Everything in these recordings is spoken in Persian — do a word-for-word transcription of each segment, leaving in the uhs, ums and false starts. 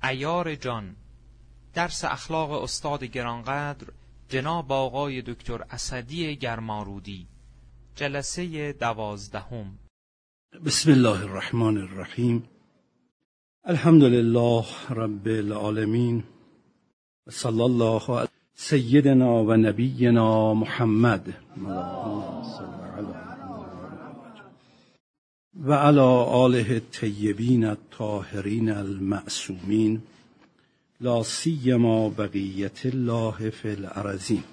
عیار جان. درس اخلاق استاد گرانقدر جناب آقای دکتر اسدی گرمارودی. جلسه دوازدهم. بسم الله الرحمن الرحیم. الحمد لله رب العالمین و صلی الله علی سیدنا و نبینا محمد و علی آله الطیبین الطاهرین المعصومین لا سیما بقیت الله فی الارضین.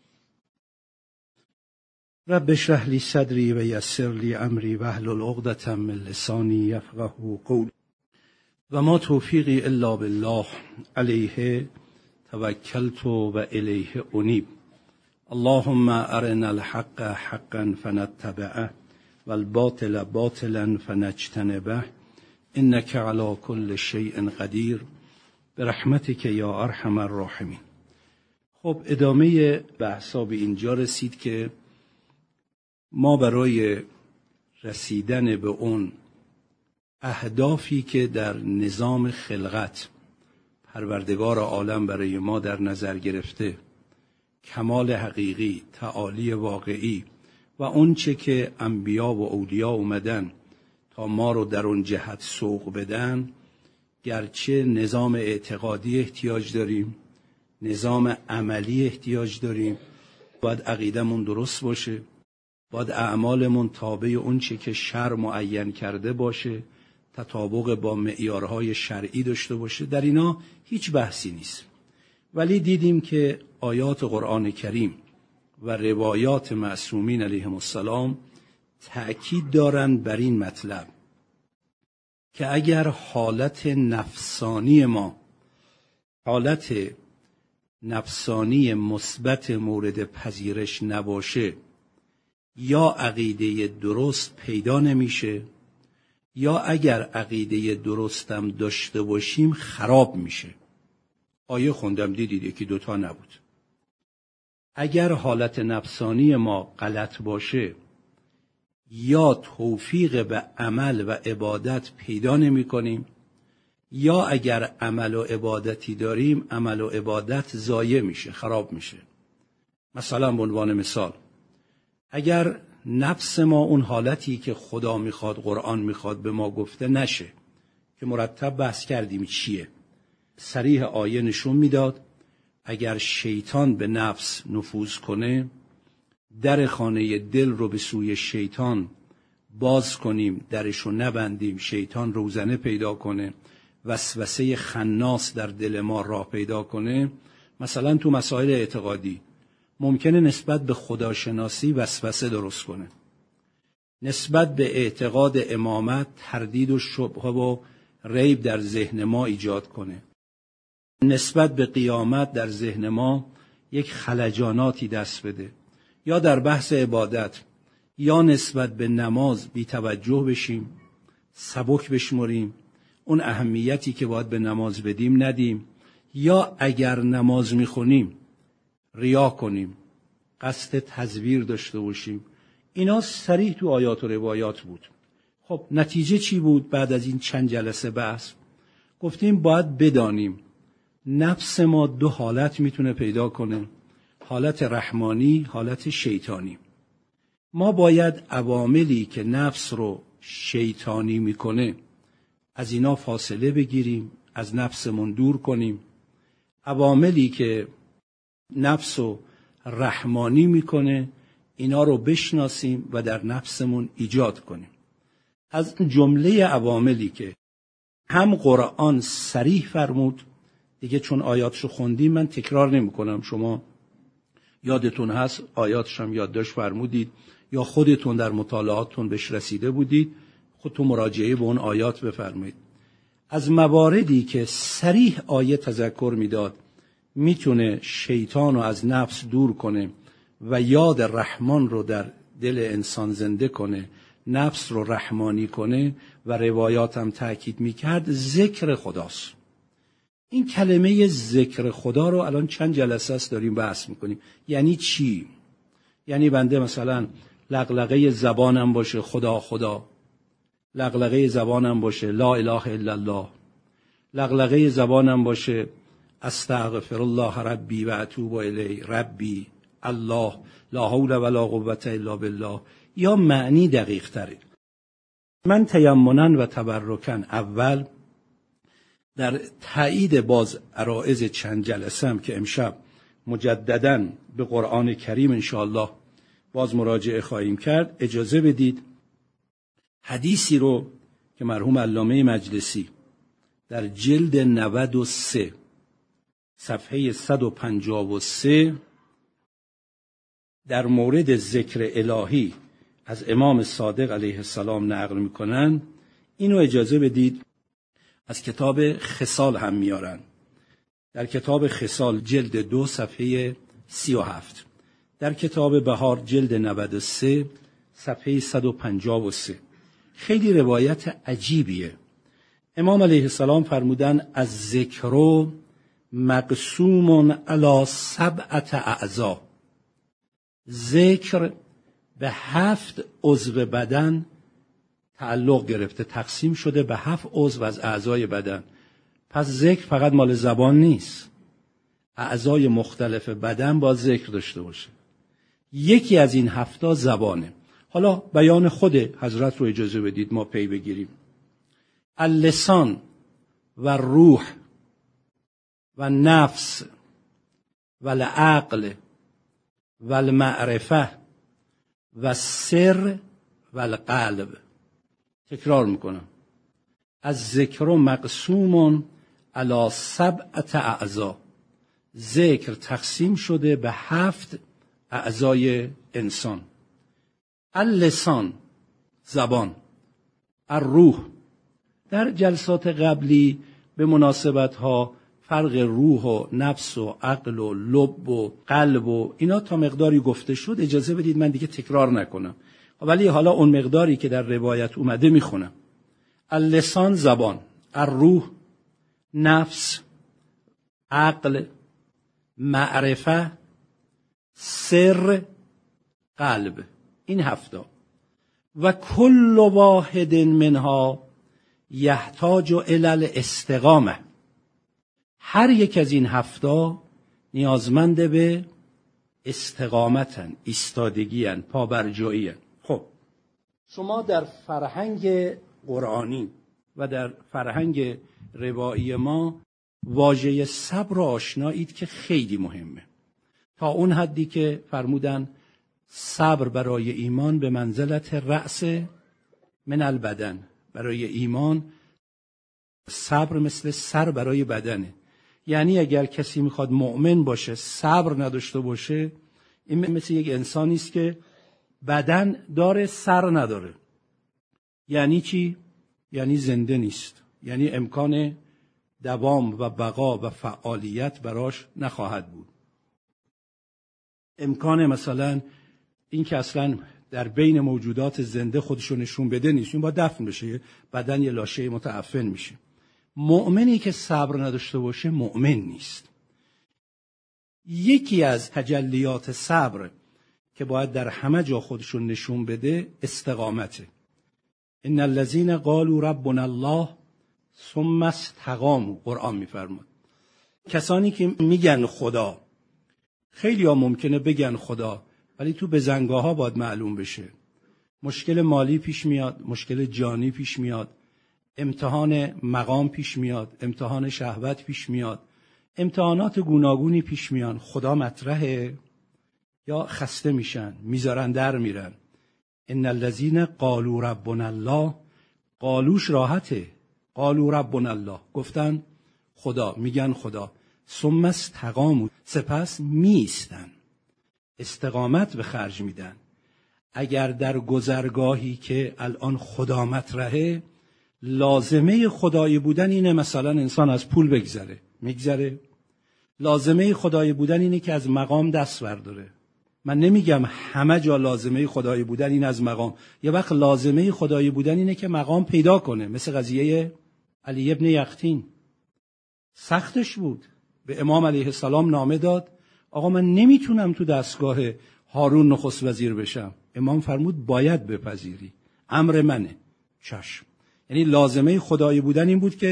رب اشرح لی صدری و یسر لی امری واحلل عقدة من لسانی یفقهوا قولی و ما توفیقی الا بالله علیه توکلت و الیه انیب. اللهم ارنا الحق حقا فنتبعه و الباطل باطلا فنجتنبه انک علی کل شیء قدیر برحمتک یا ارحم الراحمین. خب ادامه بحثا به اینجا رسید که ما برای رسیدن به اون اهدافی که در نظام خلقت پروردگار عالم برای ما در نظر گرفته، کمال حقیقی، تعالی واقعی و اون چه که انبیا و اولیا اومدن تا ما رو در اون جهت سوق بدن، گرچه نظام اعتقادی احتیاج داریم، نظام عملی احتیاج داریم، باید عقیدمون درست باشه، باید اعمالمون تابع اون چه که شرع معین کرده باشه، تطابق با معیارهای شرعی داشته باشه. در اینا هیچ بحثی نیست. ولی دیدیم که آیات قرآن کریم و روایات معصومین علیهم السلام تأکید دارند بر این مطلب که اگر حالت نفسانی ما حالت نفسانی مثبت مورد پذیرش نباشه، یا عقیده درست پیدا نمیشه، یا اگر عقیده درستم داشته باشیم خراب میشه. آیه خوندم دیدید یکی دوتا نبود. اگر حالت نفسانی ما غلط باشه، یا توفیق به عمل و عبادت پیدا نمی کنیم، یا اگر عمل و عبادتی داریم عمل و عبادت ضایع میشه، خراب میشه. مثلا به عنوان مثال، اگر نفس ما اون حالتی که خدا میخواد، قرآن میخواد به ما گفته نشه، که مرتب بحث کردیم چیه، صریح آیه نشون میداد اگر شیطان به نفس نفوذ کنه، در خانه دل رو به سوی شیطان باز کنیم، درشو نبندیم، شیطان روزنه پیدا کنه، وسوسه خناس در دل ما راه پیدا کنه. مثلا تو مسائل اعتقادی ممکنه نسبت به خداشناسی وسوسه درست کنه، نسبت به اعتقاد امامت تردید و شبهه و ریب در ذهن ما ایجاد کنه، نسبت به قیامت در ذهن ما یک خلجاناتی دست بده، یا در بحث عبادت یا نسبت به نماز بی توجه بشیم، سبک بشمریم، اون اهمیتی که باید به نماز بدیم ندیم، یا اگر نماز میخونیم ریا کنیم، قصد تزویر داشته باشیم. اینا صریح تو آیات و روایات بود. خب نتیجه چی بود بعد از این چند جلسه بحث؟ گفتیم باید بدانیم نفس ما دو حالت میتونه پیدا کنه، حالت رحمانی، حالت شیطانی. ما باید عواملی که نفس رو شیطانی میکنه از اینا فاصله بگیریم، از نفسمون دور کنیم. عواملی که نفس رو رحمانی میکنه اینا رو بشناسیم و در نفسمون ایجاد کنیم. از جمله عواملی که هم قرآن صریح فرمود، دیگه چون آیاتشو خوندیم من تکرار نمی کنم، شما یادتون هست آیاتش هم یادداشت فرمودید یا خودتون در مطالعاتتون بهش رسیده بودید، خودتون مراجعه به اون آیات بفرمایید. از مواردی که صریح آیه تذکر میداد میتونه شیطان رو از نفس دور کنه و یاد رحمان رو در دل انسان زنده کنه، نفس رو رحمانی کنه و روایات هم تأکید میکرد، ذکر خداست. این کلمه ذکر خدا رو الان چند جلسه است داریم بحث میکنیم. یعنی چی؟ یعنی بنده مثلا لغلقه زبانم باشه خدا خدا، لغلقه زبانم باشه لا اله الا الله، لغلغه زبانم باشه استغفر الله ربی و اتوب الیه، ربی الله لا حول ولا قوة الا بالله، یا معنی دقیق تره. من تیمنا و تبرکن اول در تایید باز عرائض چند جلسه‌ام که امشب مجدداً به قرآن کریم انشاءالله باز مراجعه خواهیم کرد، اجازه بدید حدیثی رو که مرحوم علامه مجلسی در جلد نود و سه صفحه صد و پنجاه و سه در مورد ذکر الهی از امام صادق علیه السلام نقل میکنن، اینو اجازه بدید از کتاب خصال هم میارن. در کتاب خصال جلد دو صفحه سی و هفت، در کتاب بهار جلد نود و سه صفحه صد و پنجاه و سه. خیلی روایت عجیبیه. امام علیه السلام فرمودن از ذکر مقسوم علی سبعت اعضا، ذکر به هفت عضو بدن تعلق گرفته، تقسیم شده به هفت عضو از اعضای بدن. پس ذکر فقط مال زبان نیست، اعضای مختلف بدن با ذکر داشته باشه. یکی از این هفتا زبانه. حالا بیان خود حضرت رو اجازه بدید ما پی بگیریم. اللسان و روح و نفس و العقل و المعرفه و سر و القلب. تکرار میکنم. از ذکر مقسوم علی سبعت اعضا، ذکر تقسیم شده به هفت اعضای انسان. اللسان زبان، الروح. در جلسات قبلی به مناسبت ها فرق روح و نفس و عقل و لب و قلب و اینا تا مقداری گفته شد، اجازه بدید من دیگه تکرار نکنم، ولی حالا اون مقداری که در روایت اومده میخونم. اللسان زبان، الروح نفس، عقل، معرفه، سر، قلب. این هفتا. و کل واحد منها یحتاج الی الاستقامه. هر یک از این هفتا نیازمند به استقامتن، ایستادگی‌اند، پابرجایی‌اند. خب شما در فرهنگ قرآنی و در فرهنگ روایی ما واژه صبر را آشنایید که خیلی مهمه، تا اون حدی که فرمودن صبر برای ایمان به منزلت رأس من البدن. برای ایمان صبر مثل سر برای بدنه. یعنی اگر کسی میخواد مؤمن باشه صبر نداشته باشه، این مثل یک انسانی است که بدن داره سر نداره. یعنی چی؟ یعنی زنده نیست، یعنی امکان دوام و بقا و فعالیت براش نخواهد بود. امکان مثلا این که اصلا در بین موجودات زنده خودشو نشون بده نیست، این باید دفن بشه، بدن یه لاشه متعفن میشه. مؤمنی که صبر نداشته باشه مؤمن نیست. یکی از تجلیات صبر که باید در همه جا خودشو نشون بده استقامته. ان الذين قالوا ربنا الله ثم استقاموا، قرآن میفرماد. کسانی که میگن خدا، خیلی ها ممکنه بگن خدا ولی تو بزنگاه ها باید معلوم بشه. مشکل مالی پیش میاد، مشکل جانی پیش میاد، امتحان مقام پیش میاد، امتحان شهوت پیش میاد، امتحانات گوناگونی پیش میان. خدا مطرحه یا خسته میشن، میذارن در میرن. ان الذين قالوا ربنا الله، قالوش راحته، قالوا ربنا الله، گفتن خدا، میگن خدا. ثم استقاموا، سپس میستن، استقامت به خرج میدن. اگر در گذرگاهی که الان خدا مطرحه لازمه خدای بودن اینه مثلا انسان از پول بگذره، میگذره. لازمه خدای بودن اینه که از مقام دست برداره. من نمیگم همه جا لازمه خدای بودن این از مقام، یه وقت لازمه خدای بودن اینه که مقام پیدا کنه. مثل قضیه علی ابن یقطین، سختش بود. به امام علیه السلام نامه داد آقا من نمیتونم تو دستگاه هارون نخست وزیر بشم. امام فرمود باید بپذیری، امر منه. چشم. یعنی لازمه خدای بودن این بود که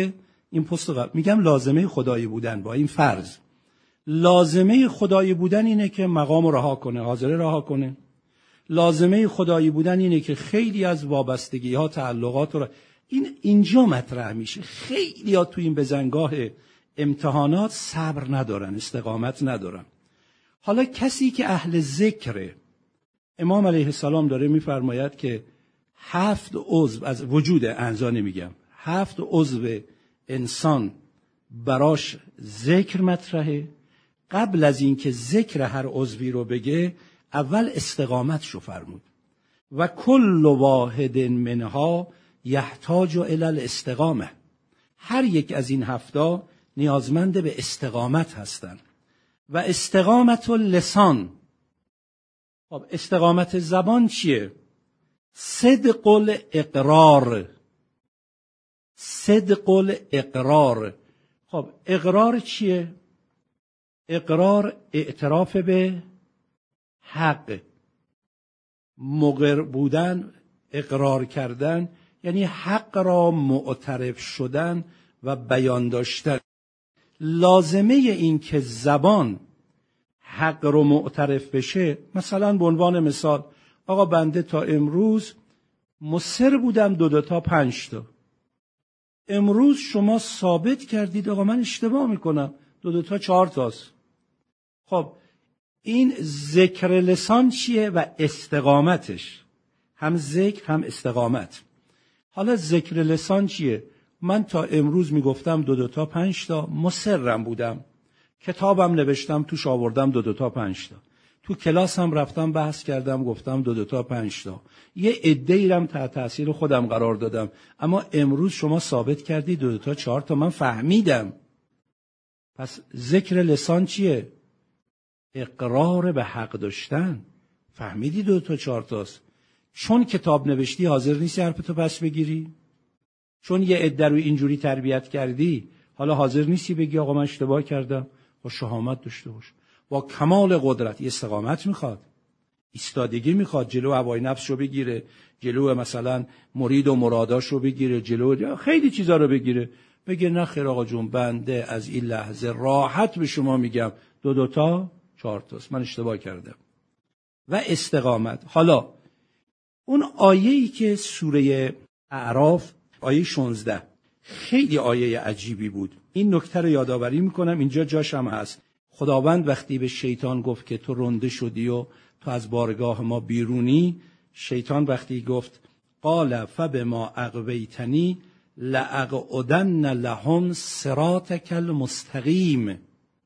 این پست قبل میگم لازمه خدایی بودن با این فرض. لازمه خدایی بودن اینه که مقام رو رها کنه، حاضره رها کنه. لازمه خدایی بودن اینه که خیلی از وابستگی ها، تعلقات رو این اینجا مطرح میشه. خیلی ها تو این بزنگاه امتحانات صبر ندارن، استقامت ندارن. حالا کسی که اهل ذکره، امام علیه السلام داره میفرماید که هفت عضو از وجود انسان، نمیگم هفت عضو انسان براش ذکر مطرحه. قبل از اینکه ذکر هر عضوی رو بگه اول استقامتش رو فرمود. و کل واحد منها یحتاج الی الاستقامه. هر یک از این هفتا نیازمند به استقامت هستند. و استقامت اللسان، خب استقامت زبان چیه؟ صدق الاقرار. صدق الاقرار. خب اقرار چیه؟ اقرار اعتراف به حق. مقر بودن، اقرار کردن یعنی حق را معترف شدن و بیان داشتن. لازمه این که زبان حق رو معترف بشه، مثلا به عنوان مثال، آقا بنده تا امروز مصر بودم دو دو تا پنج تا. امروز شما ثابت کردید آقا من اشتباه میکنم، دو دو تا چهار تاست. خب این ذکر لسان چیه و استقامتش؟ هم ذکر هم استقامت. حالا ذکر لسان چیه؟ من تا امروز میگفتم دو دو تا پنج تا، مصرم بودم، کتابم نوشتم توش آوردم دو دو تا پنج تا، تو کلاس هم رفتم بحث کردم گفتم دو دو تا پنج تا، یه عده‌ای رم تحت تاثیر خودم قرار دادم، اما امروز شما ثابت کردی دو دو تا چهار تا، من فهمیدم. پس ذکر لسان چیه؟ اقرار به حق داشتن. فهمیدی دو تا چهار تاست، چون کتاب نوشتی حاضر نیستی حرفتو پس بگیری؟ چون یه عده رو اینجوری تربیت کردی حالا حاضر نیستی بگی آقا من اشتباه کردم؟ با شهامت داشته باش، با کمال قدرت. استقامت میخواد، ایستادگی میخواد، جلو هوای نفس رو بگیره، جلو مثلا مرید و مراداش رو بگیره، جلو خیلی چیزا رو بگیره. بگه نه خیر آقا جون، بنده از این لحظه راحت به شما میگم دو دو تا چهار تاست، من اشتباه کردم. و استقامت. حالا اون آیه‌ای که سوره اعراف آیه شانزده خیلی آیه عجیبی بود. این نکته رو یادآوری میکنم، اینجا جاش هم هست. خداوند وقتی به شیطان گفت که تو رنده شدی و تو از بارگاه ما بیرونی، شیطان وقتی گفت قال فبما اغویتنی لاقعدن لهم صراطک المستقیم،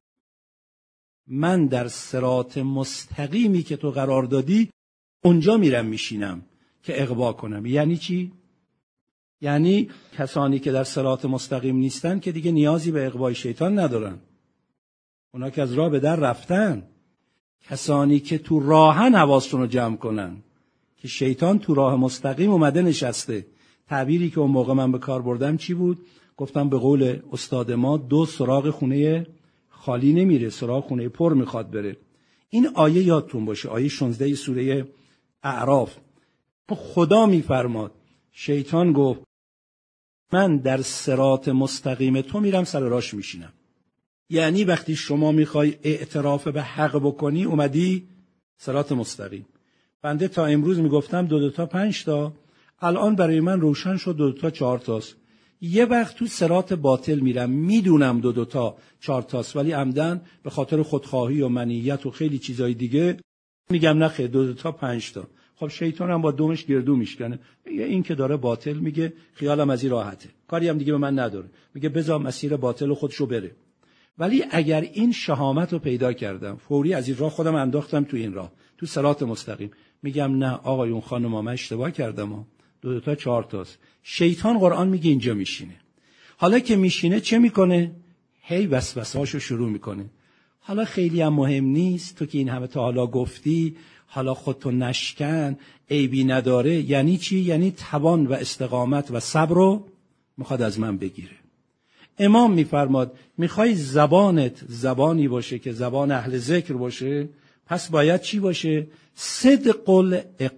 من در صراط مستقیمی که تو قرار دادی اونجا میرم میشینم که اغوا کنم. یعنی چی؟ یعنی کسانی که در صراط مستقیم نیستن که دیگه نیازی به اغوای شیطان ندارن، اونا که از راه به در رفتن. کسانی که تو راهن حواسشون رو جمع کنن که شیطان تو راه مستقیم اومده نشسته. تعبیری که اون موقع من به کار بردم چی بود؟ گفتم به قول استاد ما دو سراغ خونه خالی نمیره، سراغ خونه پر میخواد بره. این آیه یادتون باشه، آیه شانزده سوره اعراف. خدا میفرماد شیطان گفت من در صراط مستقیم تو میرم سر راش میشینم. یعنی وقتی شما میخوای اعتراف به حق بکنی اومدی صراط مستقیم. بنده تا امروز میگفتم دو دو تا پنج تا، الان برای من روشن شد دو دو تا چهار تاست. یه وقت تو صراط باطل میرم، میدونم دو دو تا چهار تاست، ولی عمدن به خاطر خودخواهی و منیت و خیلی چیزای دیگه میگم نخیر دو دو تا پنج تا. خب شیطان هم با دومش گردو میشکنه، میگه این که داره باطل میگه خیالم از این راحته، کاری هم دیگه به من نداره، میگه بذار مسیر باطل خودشو بره. ولی اگر این شهامت رو پیدا کردم، فوری از این راه خودم انداختم تو این راه، تو صراط مستقیم، میگم نه آقایون خانوما من اشتباه کردم ها. دو دو تا چهار تاست. شیطان قرآن میگه اینجا میشینه. حالا که میشینه چه میکنه؟ هی وسوسه‌اشو شروع میکنه. حالا خیلی هم مهم نیست، تو که این همه تا حالا گفتی، حالا خودتو نشکن، عیبی نداره. یعنی چی؟ یعنی توان و استقامت و صبر رو میخواد از من بگیره. امام میفرماد میخوای زبانت زبانی باشه که زبان اهل ذکر باشه، پس باید چی باشه؟ صدق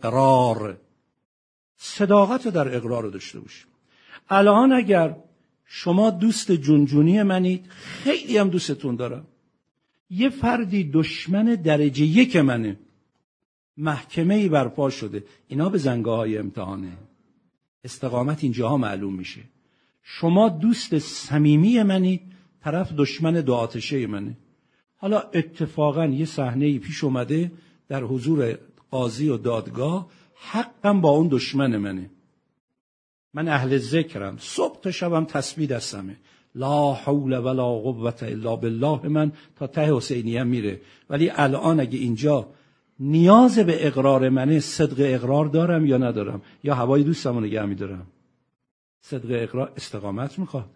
الاقرار. صداقت در اقرار رو داشته باشه. الان اگر شما دوست جونجونی منید، خیلی هم دوستتون دارم. یه فردی دشمن درجه یک منه، محکمه‌ای برپا شده. اینا به زنگاه‌های امتحانه. استقامت اینجاها معلوم میشه. شما دوست صمیمی منید، طرف دشمن دو آتشه منه. حالا اتفاقا یه صحنه‌ای پیش اومده در حضور قاضی و دادگاه، حقم با اون دشمن منه. من اهل ذکرم، صبح تا شبم تسبیح دستمه، لا حول ولا قوة الا بالله من تا ته حسینیه میره. ولی الان اگه اینجا نیاز به اقرار منه، صدق اقرار دارم یا ندارم؟ یا هوای دوستمو نگه میدارم؟ صدق اقرار استقامت میخواد.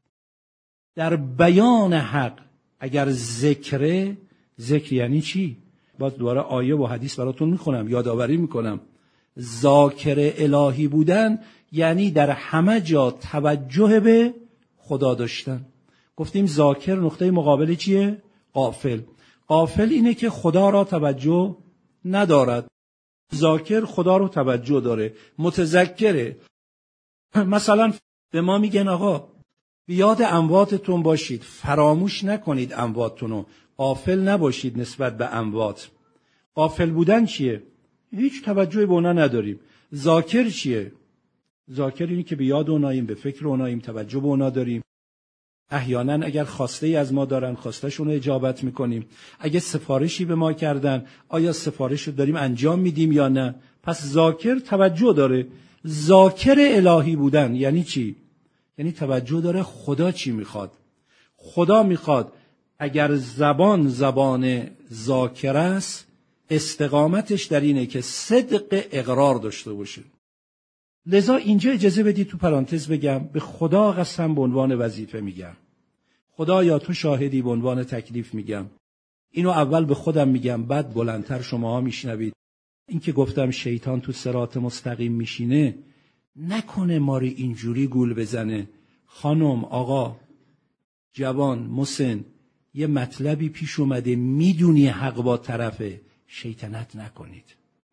در بیان حق اگر ذکره، ذکر یعنی چی؟ باز دوباره آیه و حدیث براتون میخونم، یادآوری میکنم. ذاکر الهی بودن یعنی در همه جا توجه به خدا داشتن. گفتیم ذاکر نقطه مقابل چیه؟ غافل. غافل اینه که خدا را توجه ندارد. ذاکر خدا رو توجه داره، متذکره. مثلا به ما میگن آقا بیاد امواتتون باشید، فراموش نکنید امواتتون رو، غافل نباشید نسبت به اموات. غافل بودن چیه؟ هیچ توجهی به اونا نداریم. ذاکر چیه؟ ذاکر اینی که به یاد اوناییم، به فکر اوناییم، توجه به اونا داریم. احیانا اگر خواسته ای از ما دارن، خواستشون رو اجابت میکنیم. اگه سفارشی به ما کردن، آیا سفارش رو داریم انجام میدیم یا نه؟ پس ذاکر توجه داره. ذاکر الهی بودن یعنی چی؟ یعنی توجه داره خدا چی میخواد. خدا میخواد اگر زبان زبان ذاکر است، استقامتش در اینه که صدق اقرار داشته باشه. لذا اینجا اجازه بدید تو پرانتز بگم، به خدا قسم به عنوان وظیفه میگم، خدا یا تو شاهدی به عنوان تکلیف میگم. اینو اول به خودم میگم، بعد بلندتر شماها میشنوید. این که گفتم شیطان تو صراط مستقیم میشینه، نکنه ما رو اینجوری گول بزنه. خانم، آقا، جوان، مسن، یه مطلبی پیش اومده، میدونی حق با طرفه، شیطنت نکنید،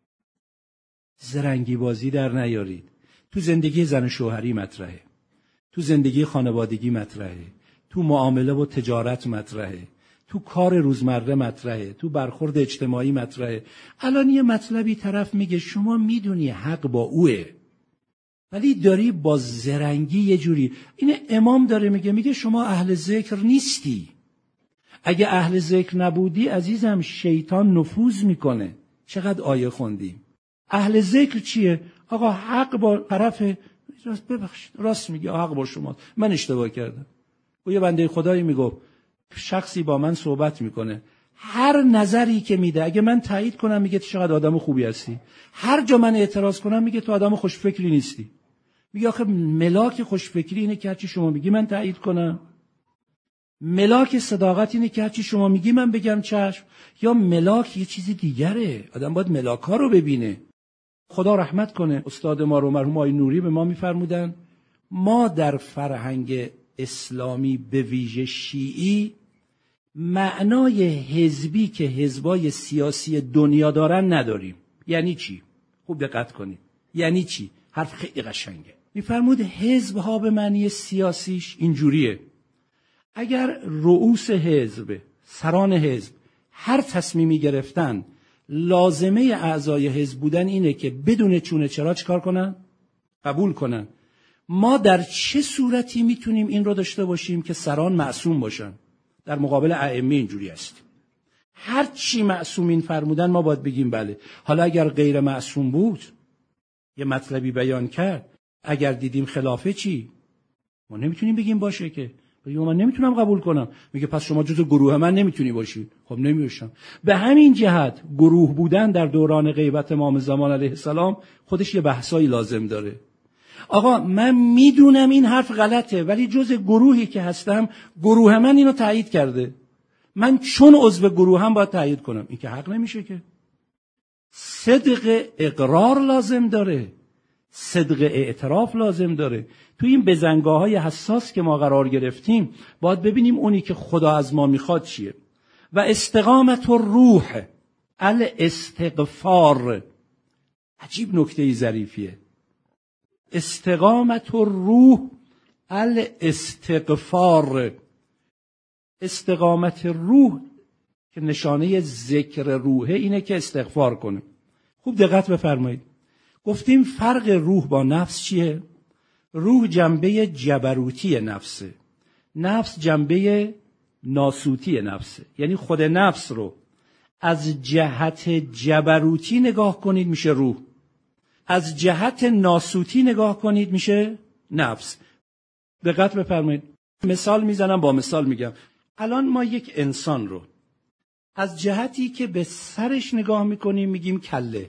زرنگی بازی در نیارید. تو زندگی زن شوهری مطرحه، تو زندگی خانوادگی مطرحه، تو معامله و تجارت مطرحه، تو کار روزمره مطرحه، تو برخورد اجتماعی مطرحه. الان یه مطلبی طرف میگه، شما میدونی حق با اوه، ولی داری با زرنگی یه جوری. این امام داره میگه، میگه شما اهل ذکر نیستی. اگه اهل ذکر نبودی عزیزم، شیطان نفوذ میکنه. چقدر آیه خوندیم. اهل ذکر چیه؟ آقا حق با طرف، راست ببخشید، راست میگه، حق با شما، من اشتباه کردم. و یه بنده خدایی میگفت، شخصی با من صحبت میکنه، هر نظری که میده اگه من تایید کنم میگه تو چقدر آدم خوبی هستی، هر جا من اعتراض کنم میگه تو آدم خوشفکری نیستی. میگه آخه ملاک خوشفکری اینه که هرچی شما میگی من تایید کنم؟ ملاک صداقت اینه که هرچی شما میگی من بگم چشم؟ یا ملاک یه چیزی دیگره؟ آدم باید ملاک ها رو ببینه. خدا رحمت کنه، استاد ما رو مرحوم آقای نوری به ما میفرمودن، ما در فرهنگ اسلامی به ویژه شیعی معنای حزبی که حزبای سیاسی دنیا دارن نداریم. یعنی چی؟ خوب دقت کنید. یعنی چی؟ حرف خیلی قشنگه. میفرمود حزب ها به معنی سیاسیش اینجوریه، اگر رؤوس حزب، سران حزب هر تصمیمی گرفتن، لازمه اعضای حزب بودن اینه که بدون چونه چرا چیکار کنن؟ قبول کنن. ما در چه صورتی میتونیم این رو داشته باشیم که سران معصوم باشن؟ در مقابل ائمه اینجوری هستیم، هر چی معصومین فرمودن ما باید بگیم بله. حالا اگر غیر معصوم بود، یه مطلبی بیان کرد، اگر دیدیم خلافه چی؟ ما نمیتونیم بگیم باشه که، بگیم من نمیتونم قبول کنم. میگه پس شما جزو گروه من نمیتونی باشی. خب نمیشم. به همین جهت گروه بودن در دوران غیبت امام زمان علیه السلام خودش یه بحثایی لازم داره. آقا من میدونم این حرف غلطه، ولی جز گروهی که هستم، گروه من اینو تایید کرده، من چون عضو گروه هم باید تایید کنم. این که حق نمیشه که. صدق اقرار لازم داره، صدق اعتراف لازم داره. تو این بزنگاه‌های حساس که ما قرار گرفتیم باید ببینیم اونی که خدا از ما میخواد چیه. و استقامت الروح، الاستغفار، عجیب نکته ظریفیه. استقامت الروح الاستغفار. استقامت روح که نشانه ذکر روحه اینه که استغفار کنه. خوب دقت بفرمایید. گفتیم فرق روح با نفس چیه؟ روح جنبه جبروتی نفسه، نفس جنبه ناسوتی نفسه. یعنی خود نفس رو از جهت جبروتی نگاه کنید میشه روح، از جهت ناسوتی نگاه کنید میشه نفس. دقت بفرمایید. مثال میزنم، با مثال میگم. الان ما یک انسان رو از جهتی که به سرش نگاه میکنیم میگیم کله،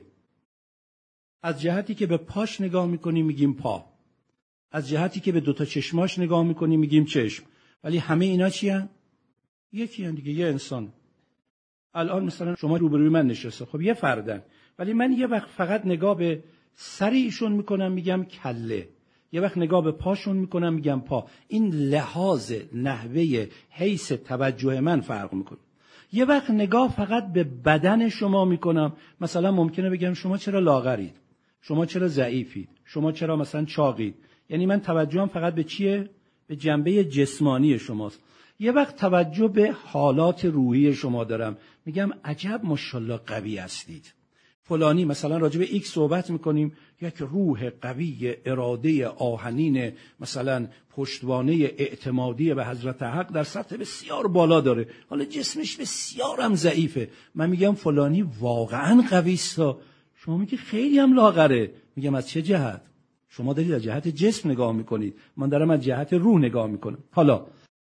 از جهتی که به پاش نگاه میکنیم میگیم پا، از جهتی که به دوتا چشماش نگاه میکنیم میگیم چشم. ولی همه اینا چی هن؟ یکی هن دیگه، یه انسان. الان مثلا شما روبروی من نشسته، خب یه فردن، ولی من یه وقت فقط نگاه به سر ایشون میکنم میگم کله، یه وقت نگاه به پاشون میکنم میگم پا. این لحاظ نحوه حیث توجه من فرق میکنه. یه وقت نگاه فقط به بدن شما میکنم، مثلا ممکنه بگم شما چرا لاغرید، شما چرا ضعیفید، شما چرا مثلا چاقید. یعنی من توجهم فقط به چیه؟ به جنبه جسمانی شماست. یه وقت توجه به حالات روحی شما دارم، میگم عجب ماشاءالله قوی هستید. فلانی مثلا راجع به ایکس صحبت میکنیم، یک روح قوی، اراده آهنین، مثلا پشتوانه اعتمادی به حضرت حق در سطح بسیار بالا داره، حالا جسمش بسیار هم ضعیفه. من میگم فلانی واقعا قوی است. شما میگی خیلی هم لاغره. میگم از چه جهت؟ شما دارید از جهت جسم نگاه میکنید، من دارم از جهت روح نگاه میکنم. حالا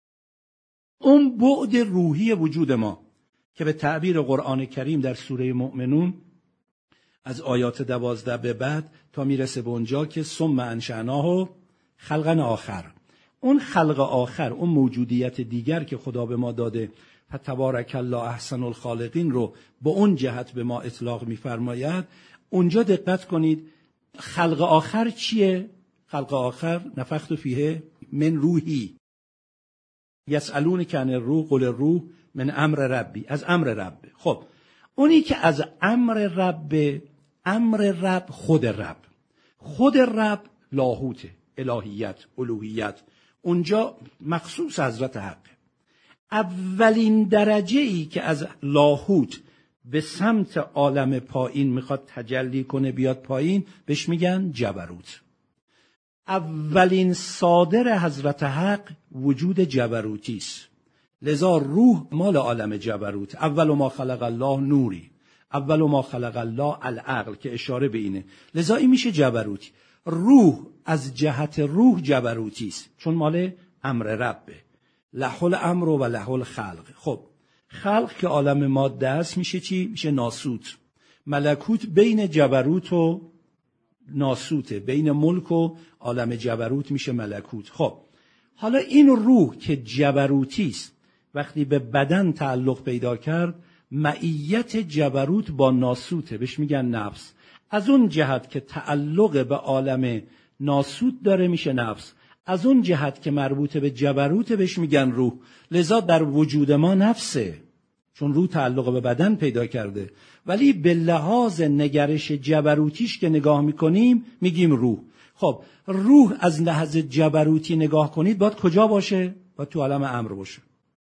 اون بعد روحی وجود ما که به تعبیر قرآن کریم در سوره مؤمنون از آیات دوازده به بعد تا میرسه به اونجا که ثم انشأناه خلقا آخر، اون خلق آخر، اون موجودیت دیگر که خدا به ما داده، فتبارک الله احسن الخالقین رو با اون جهت به ما اطلاق میفرماید. اونجا دقت کنید خلق آخر چیه؟ خلق آخر نفخت فیه من روحی یسألونک عن الروح قل الروح من امر ربی، از امر رب. خب اونی که از امر رب، امر رب خود رب، خود رب لاهوت، الهیت، الوهیت، اونجا مخصوص حضرت حق. اولین درجه ای که از لاهوت به سمت عالم پایین میخواد تجلی کنه بیاد پایین، بهش میگن جبروت. اولین صادر حضرت حق وجود جبروتی است. لذا روح مال عالم جبروت. اول ما خلق الله نوری، اول ما خلق الله العقل، که اشاره به اینه. لذا این میشه جبروتی. روح از جهت روح جبروتی است، چون مال امر ربه. له الامر و له الخلق. خب خلق که عالم ماده است میشه چی؟ میشه ناسوت. ملکوت بین جبروت و ناسوته، بین ملک و عالم جبروت میشه ملکوت. خب حالا این روح که جبروتی است وقتی به بدن تعلق پیدا کرد، معیت جبروت با ناسوته، بهش میگن نفس. از اون جهت که تعلق به عالم ناسوت داره میشه نفس، از اون جهت که مربوط به جبروت بهش میگن روح. لذا در وجود ما نفسه، چون روح تعلق به بدن پیدا کرده، ولی به لحاظ نگرش جبروتیش که نگاه میکنیم میگیم روح. خب روح از لحاظ جبروتی نگاه کنید باید کجا باشه؟ باید تو عالم امر باشه.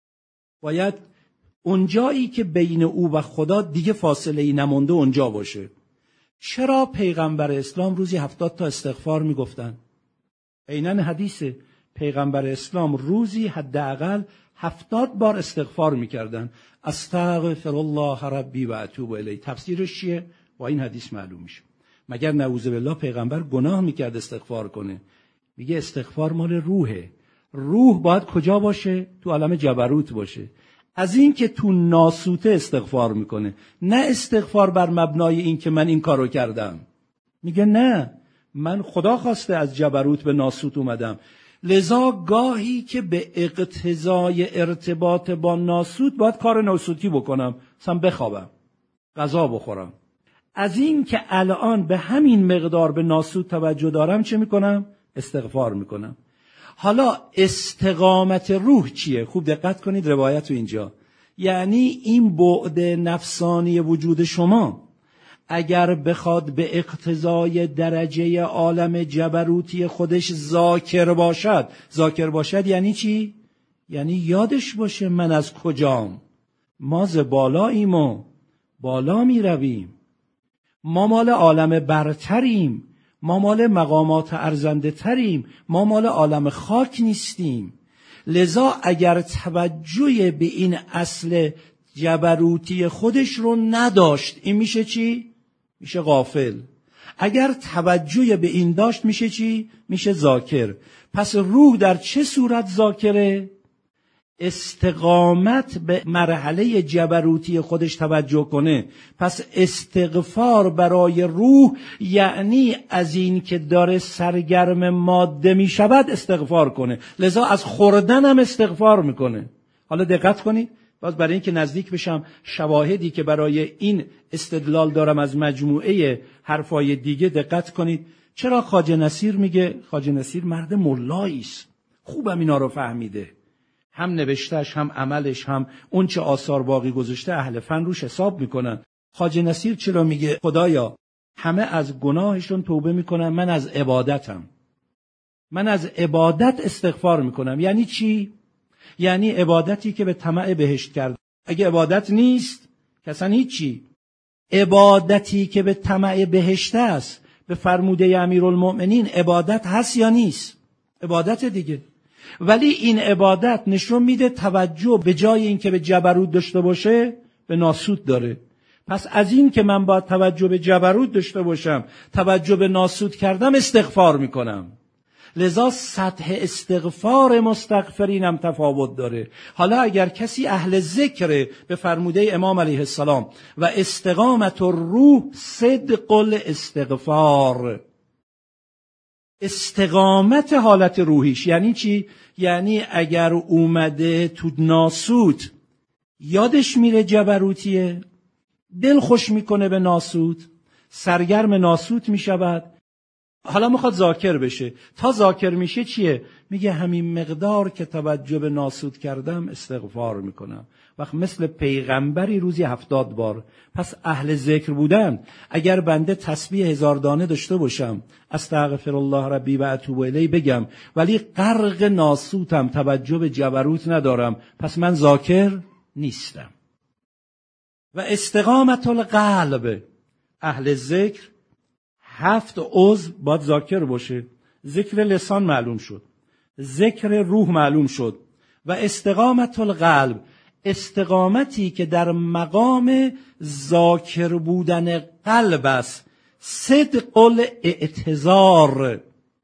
باید اونجایی که بین او و خدا دیگه فاصله ای نمونده اونجا باشه. چرا پیغمبر اسلام روزی هفتاد تا استغفار میگفتن؟ عیناً حدیث پیغمبر اسلام روزی حداقل هفتاد بار استغفار میکردن. استغفر الله ربی و اتوب الیه. تفسیرش چیه؟ با این حدیث معلوم میشه. مگر نعوذ بالله پیغمبر گناه میکرد استغفار کنه؟ میگه استغفار مال روحه. روح باید کجا باشه؟ تو عالم جبروت باشه. از این که تو ناسوته استغفار میکنه، نه استغفار بر مبنای این که من این کارو کردم. میگه نه، من خدا خواسته از جبروت به ناسوت اومدم. لذا گاهی که به اقتضای ارتباط با ناسوت باید کار ناسوتی بکنم، مثلا بخوابم، غذا بخورم. از این که الان به همین مقدار به ناسوت توجه دارم چه میکنم؟ استغفار میکنم. حالا استقامت روح چیه؟ خوب دقت کنید روایت رو اینجا. یعنی این بعد نفسانی وجود شما اگر بخواد به اقتضای درجه عالم جبروتی خودش ذاکر باشد، ذاکر باشد یعنی چی؟ یعنی یادش باشه من از کجام، ما ز بالاییم و بالا می رویم، ما مال عالم برتریم، ما مال مقامات ارزنده تریم، ما مال عالم خاک نیستیم. لذا اگر توجه به این اصل جبروتی خودش رو نداشت، این میشه چی؟ میشه غافل. اگر توجه به این داشت میشه چی؟ میشه ذاکر. پس روح در چه صورت ذاکره؟ استقامت به مرحله جبروتی خودش توجه کنه. پس استغفار برای روح یعنی از این که داره سرگرم ماده می شود استغفار کنه. لذا از خوردن هم استغفار میکنه. حالا دقت کنید، باز برای اینکه نزدیک بشم شواهدی که برای این استدلال دارم از مجموعه حرفای دیگه دقت کنید. چرا خواجه نصیر میگه؟ خواجه نصیر مرد ملایی است، خوبم اینا رو فهمیده، هم نوشتهش هم عملش هم اون چه آثار باقی گذاشته اهل فن روش حساب میکنن. خواجه نصیر چرا میگه خدایا همه از گناهشون توبه میکنن، من از عبادتم، من از عبادت استغفار میکنم. یعنی چی؟ یعنی عبادتی که به طمع بهشت کرد. اگه عبادت نیست که اصلا هیچی. عبادتی که به طمع بهشت است، به فرموده امیرالمؤمنین عبادت هست یا نیست؟ عبادت دیگه. ولی این عبادت نشون میده توجه به جای این که به جبروت داشته باشه به ناسوت داره. پس از این که من باید توجه به جبروت داشته باشم، توجه به ناسوت کردم، استغفار میکنم. لذا سطح استغفار مستغفرین هم تفاوت داره. حالا اگر کسی اهل ذکر به فرموده امام علیه السلام و استقامت الروح صدق الاستغفار، استقامت حالت روحیش یعنی چی؟ یعنی اگر اومده تو ناسوت یادش میره جبروتیه، دل خوش میکنه به ناسوت، سرگرم ناسوت میشود، حالا میخواد ذاکر بشه. تا ذاکر میشه چیه؟ میگه همین مقدار که توجه به ناسوت کردم استغفار میکنم. وقت مثل پیغمبری روزی هفتاد بار. پس اهل ذکر بودن، اگر بنده تسبیح هزار دانه داشته باشم، استغفر الله ربی و اتوب الیه بگم، ولی غرق ناسوتم، توجه به جبروت ندارم، پس من ذاکر نیستم. و استقامت القلب، اهل ذکر هفت عضو باید ذاکر باشه. ذکر لسان معلوم شد، ذکر روح معلوم شد، و استقامت القلب، استقامتی که در مقام ذاکر بودن قلب است. صدق الاعتذار،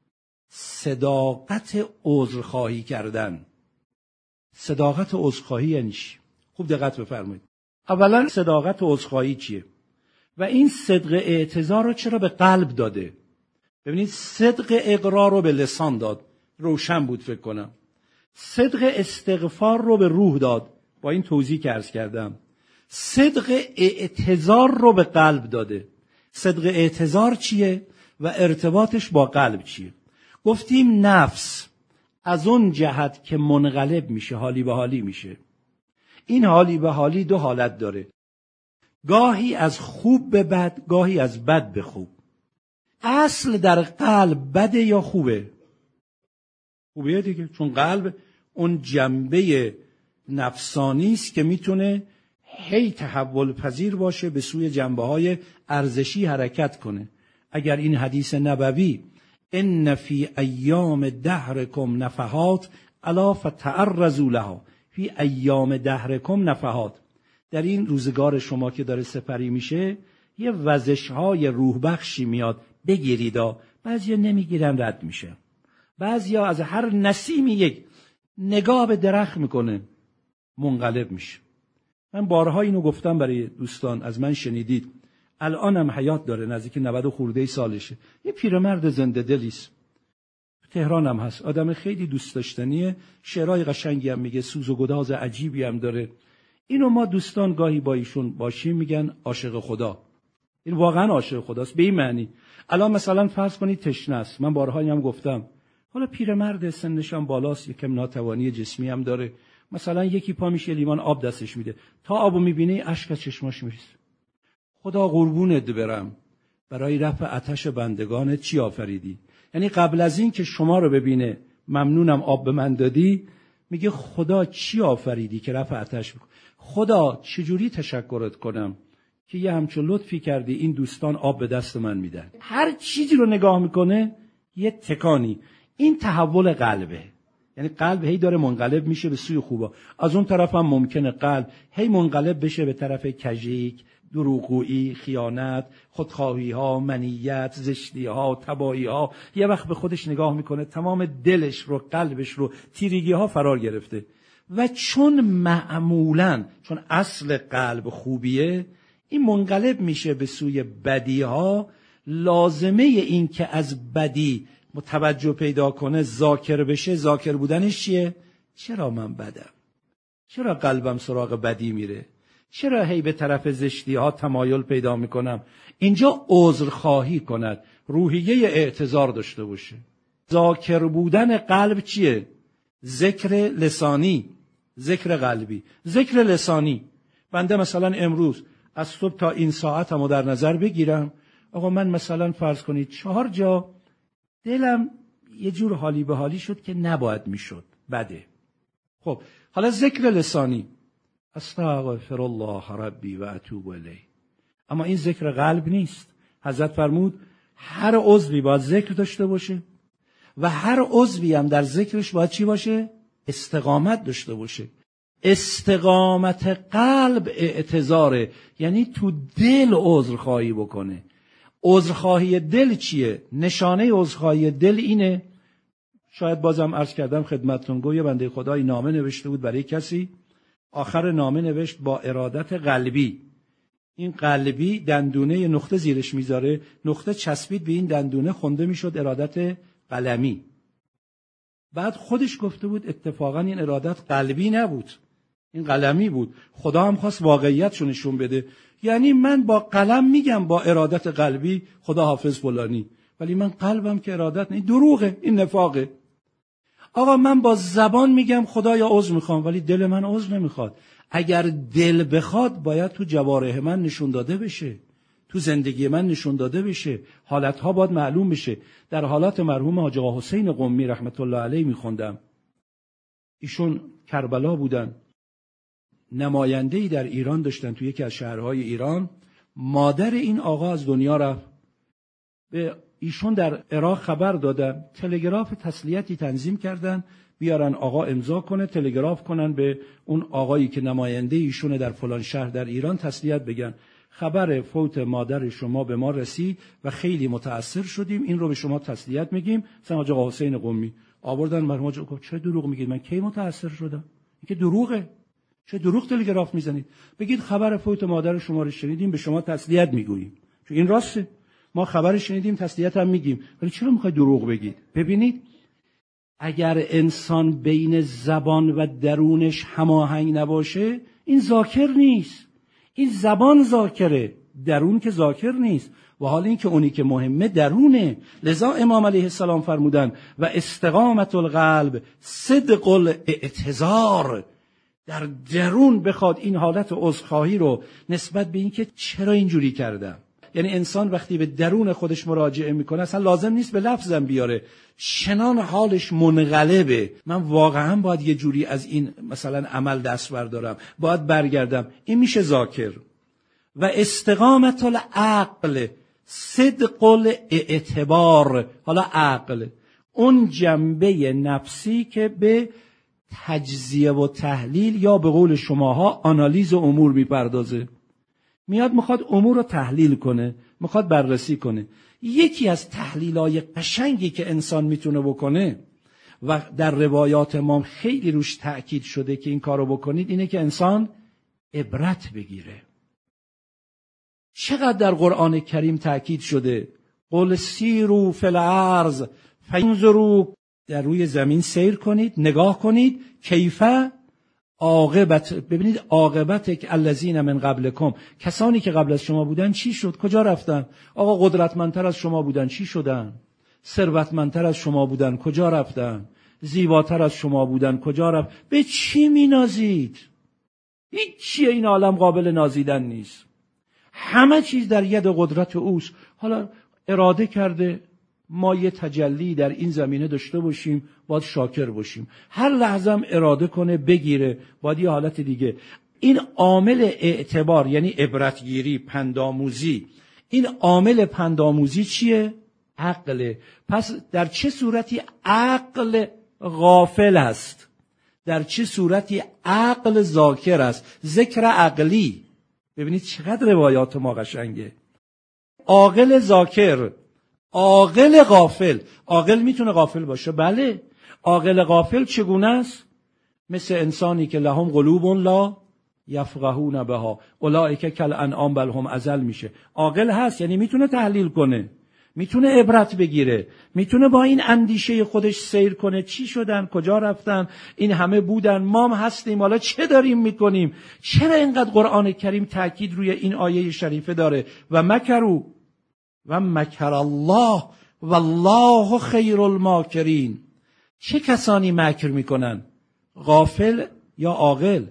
صداقت عذرخواهی کردن. صداقت عذرخواهی یعنی چی؟ خوب دقت بفرمایید. اولا صداقت عذرخواهی چیه؟ و این صدق اعتذار رو چرا به قلب داده؟ ببینید، صدق اقرار رو به لسان داد، روشن بود فکر کنم. صدق استغفار رو به روح داد، با این توضیح که عرض کردم. صدق اعتذار رو به قلب داده. صدق اعتذار چیه و ارتباطش با قلب چیه؟ گفتیم نفس از اون جهت که منقلب میشه، حالی به حالی میشه. این حالی به حالی دو حالت داره، گاهی از خوب به بد، گاهی از بد به خوب. اصل در قلب بده یا خوبه؟ خوبه دیگه، چون قلب اون جنبه نفسانی است که میتونه هی تحول پذیر باشه، به سوی جنبه‌های ارزشی حرکت کنه. اگر این حدیث نبوی ان فی ایام دهرکم نفحات الا فتعرضوا لها، فی ایام دهرکم نفحات، در این روزگار شما که داره سپری میشه یه وزش‌های روح بخشی میاد، بگیریدا. بعضیا نمیگیرن، رد میشه. بعضیا از هر نسیمی یک نگاه به درخت میکنه، منقلب میشه. من بارها اینو گفتم برای دوستان، از من شنیدید. الانم حیات داره، نزدیک نود خورده سالشه. یه پیرمرد زنده دلیست، تهران هم هست، آدم خیلی دوست داشتنیه، شعرهای قشنگی هم میگه، سوز و گداز عجیبی هم داره. اینو ما دوستان گاهی با ایشون باشیم میگن عاشق خدا. این واقعا عاشق خداست به این معنی. الان مثلا فرض کنید تشنه است، من بارها هم گفتم، حالا پیرمرد سنش هم بالاست، یکم ناتوانی جسمی هم داره، مثلا یکی پا میشه لیوان آب دستش میده، تا آبو میبینه اشک از چشماش میریزه. خدا قربونت برم، برای رفع آتش بندگانت چی آفریدی؟ یعنی قبل از این که شما رو ببینه ممنونم آب به من دادی، میگه خدا چی آفریدی که رفع آتش بکن؟ خدا چجوری تشکرت کنم که یه همچون لطفی کردی این دوستان آب به دست من میدن. هر چیزی رو نگاه میکنه یه تکانی. این تحول قلبه، یعنی قلب هی داره منقلب میشه به سوی خوبا. از اون طرف هم ممکنه قلب هی منقلب بشه به طرف کژیک، دروغگویی، خیانت، خودخواهی ها، منیت، زشتی ها، تباهی ها. یه وقت به خودش نگاه میکنه تمام دلش رو، قلبش رو تیریگی ها فرار گرفته. و چون معمولاً چون اصل قلب خوبیه، این منقلب میشه به سوی بدی ها. لازمه این که از بدی توجه پیدا کنه، ذاکر بشه. ذاکر بودنش چیه؟ چرا من بدم؟ چرا قلبم سراغ بدی میره؟ چرا هی به طرف زشتی ها تمایل پیدا میکنم؟ اینجا عذرخواهی کند، روحیه اعتذار داشته باشه. ذاکر بودن قلب چیه؟ ذکر لسانی، ذکر قلبی، ذکر لسانی. بنده مثلا امروز از صبح تا این ساعت همو در نظر بگیرم، آقا من مثلا فرض کنید چهار جا دلم یه جور حالی به حالی شد که نباید میشد، بده. خب حالا ذکر لسانی، استغفر الله ربی و اتوب الیه. اما این ذکر قلب نیست. حضرت فرمود هر عضوی باید ذکر داشته باشه و هر عضوی هم در ذکرش باید چی باشه؟ استقامت داشته باشه. استقامت قلب اعتذاره، یعنی تو دل عذرخواهی بکنه. عذرخواهی دل چیه؟ نشانه عذرخواهی دل اینه، شاید بازم عرض کردم خدمتتون، گویا بنده خدایی نامه نوشته بود برای کسی، آخر نامه نوشت با ارادت قلبی. این قلبی دندونه نقطه زیرش میذاره، نقطه چسبید به این دندونه، خونده میشد ارادت قلمی. بعد خودش گفته بود اتفاقا این ارادت قلبی نبود، این قلمی بود. خدا هم خواست واقعیتشو نشون بده. یعنی من با قلم میگم با ارادت قلبی خدا حافظ فلانی، ولی من قلبم که ارادت نه، دروغه، این نفاقه. آقا من با زبان میگم خدایا عذر میخوام، ولی دل من عذر نمیخواد. اگر دل بخواد باید تو جوارح من نشون داده بشه، تو زندگی من نشون داده بشه، حالتها باید معلوم بشه. در حالات مرحوم حاج آقا حسین قمی رحمت الله علیه میخوندم. ایشون کربلا بودن، نماینده‌ای در ایران داشتن توی یکی از شهرهای ایران. مادر این آقا از دنیا رفت. به ایشون در عراق خبر دادن، تلگراف تسلیتی تنظیم کردن بیارن آقا امضا کنه، تلگراف کنن به اون آقایی که نماینده ایشونه در فلان شهر در ایران، تسلیت بگن خبر فوت مادر شما به ما رسید و خیلی متأثر شدیم، این رو به شما تسلیت میگیم. مثلا حاج آقا حسین قمی آوردن، مرحوم حاج آقا چه دروغ میگید؟ من کی متأثر شدم؟ این که دروغه. چه دروغ تلگراف میزنید؟ بگید خبر فوت مادر شما رو شنیدیم، به شما تسلیت میگوییم. چون این راسته، ما خبر شنیدیم، تسلیت هم میگیم. ولی چرا میخواید دروغ بگید؟ ببینید اگر انسان بین زبان و درونش هماهنگ نباشه، این ذاکر نیست. این زبان ذاکره، درون که ذاکر نیست. و حال این که اونی که مهمه درونه. لذا امام علیه السلام فرمودن و استقامت القلب صدق الاعتذار، در درون بخواد این حالت عذرخواهی رو نسبت به این که چرا اینجوری کردم. یعنی انسان وقتی به درون خودش مراجعه میکنه اصلا لازم نیست به لفظم بیاره، چنان حالش منقلبه، من واقعا باید یه جوری از این مثلا عمل دست بردارم، باید برگردم. این میشه ذاکر. و استقامت العقل صدق الاعتبار. حالا عقل اون جنبه نفسی که به تجزیه و تحلیل یا به قول شماها آنالیز امور میپردازه، میاد میخواد امور رو تحلیل کنه، میخواد بررسی کنه. یکی از تحلیلای قشنگی که انسان میتونه بکنه و در روایات امام خیلی روش تأکید شده که این کارو بکنید، اینه که انسان عبرت بگیره. چقدر در قرآن کریم تأکید شده قل سیروا فی الارض فانظروا، در روی زمین سیر کنید، نگاه کنید، کیفه عاقبت، ببینید عاقبت الذین من قبلکم، کسانی که قبل از شما بودن چی شد، کجا رفتن؟ آقا قدرتمندتر از شما بودن، چی شدن؟ ثروتمندتر از شما بودن، کجا رفتن؟ زیباتر از شما بودن، کجا رفت؟ به چی می نازید؟ هیچ چیه این عالم قابل نازیدن نیست. همه چیز در ید قدرت اوست. حالا اراده کرده ما یه تجلی در این زمینه داشته باشیم، باید شاکر باشیم. هر لحظه هم اراده کنه بگیره، باید یه حالت دیگه. این عامل اعتبار یعنی عبرتگیری، پندآموزی. این عامل پندآموزی چیه؟ عقله. پس در چه صورتی عقل غافل است؟ در چه صورتی عقل ذاکر است؟ ذکر عقلی. ببینید چقدر روایات ما قشنگه. عاقل ذاکر، عاقل غافل. عاقل میتونه غافل باشه، بله. عاقل غافل چگونه است؟ مثل انسانی که لهم قلوب لا یفقهون بها اولئک کالانعام بل هم اضل میشه. عاقل هست یعنی میتونه تحلیل کنه، میتونه عبرت بگیره، میتونه با این اندیشه خودش سیر کنه. چی شدن؟ کجا رفتن؟ این همه بودن، ما هم هستیم، حالا چه داریم میکنیم؟ چرا اینقدر قرآن کریم تاکید روی این آیه شریفه داره؟ و مکروا و مکر الله والله خیر الماکرین. چه کسانی مکر میکنن؟ غافل یا عاقل؟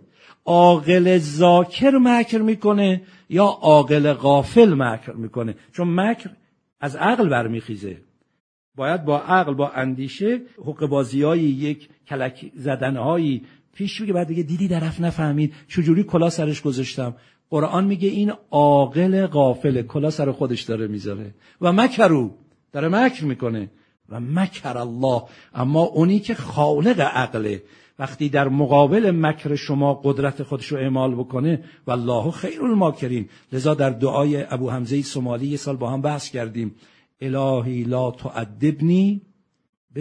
عاقل ذاکر مکر میکنه یا عاقل غافل مکر میکنه؟ چون مکر از عقل برمیخیزه. باید با عقل، با اندیشه، حق بازیایی، یک کلک زدنهایی پیش میگه، بعد دیگه دیدی طرف نفهمید چجوری کلا سرش گذاشتم. قرآن میگه این عاقل غافل کلا سر خودش داره میذاره. و مکرو داره مکر میکنه. و مکر الله، اما اونی که خالق عقله وقتی در مقابل مکر شما قدرت خودش رو اعمال بکنه، والله خیر الماکرین. لذا در دعای ابو حمزه سومالی یه سال با هم بحث کردیم، الهی لا تعذبنی به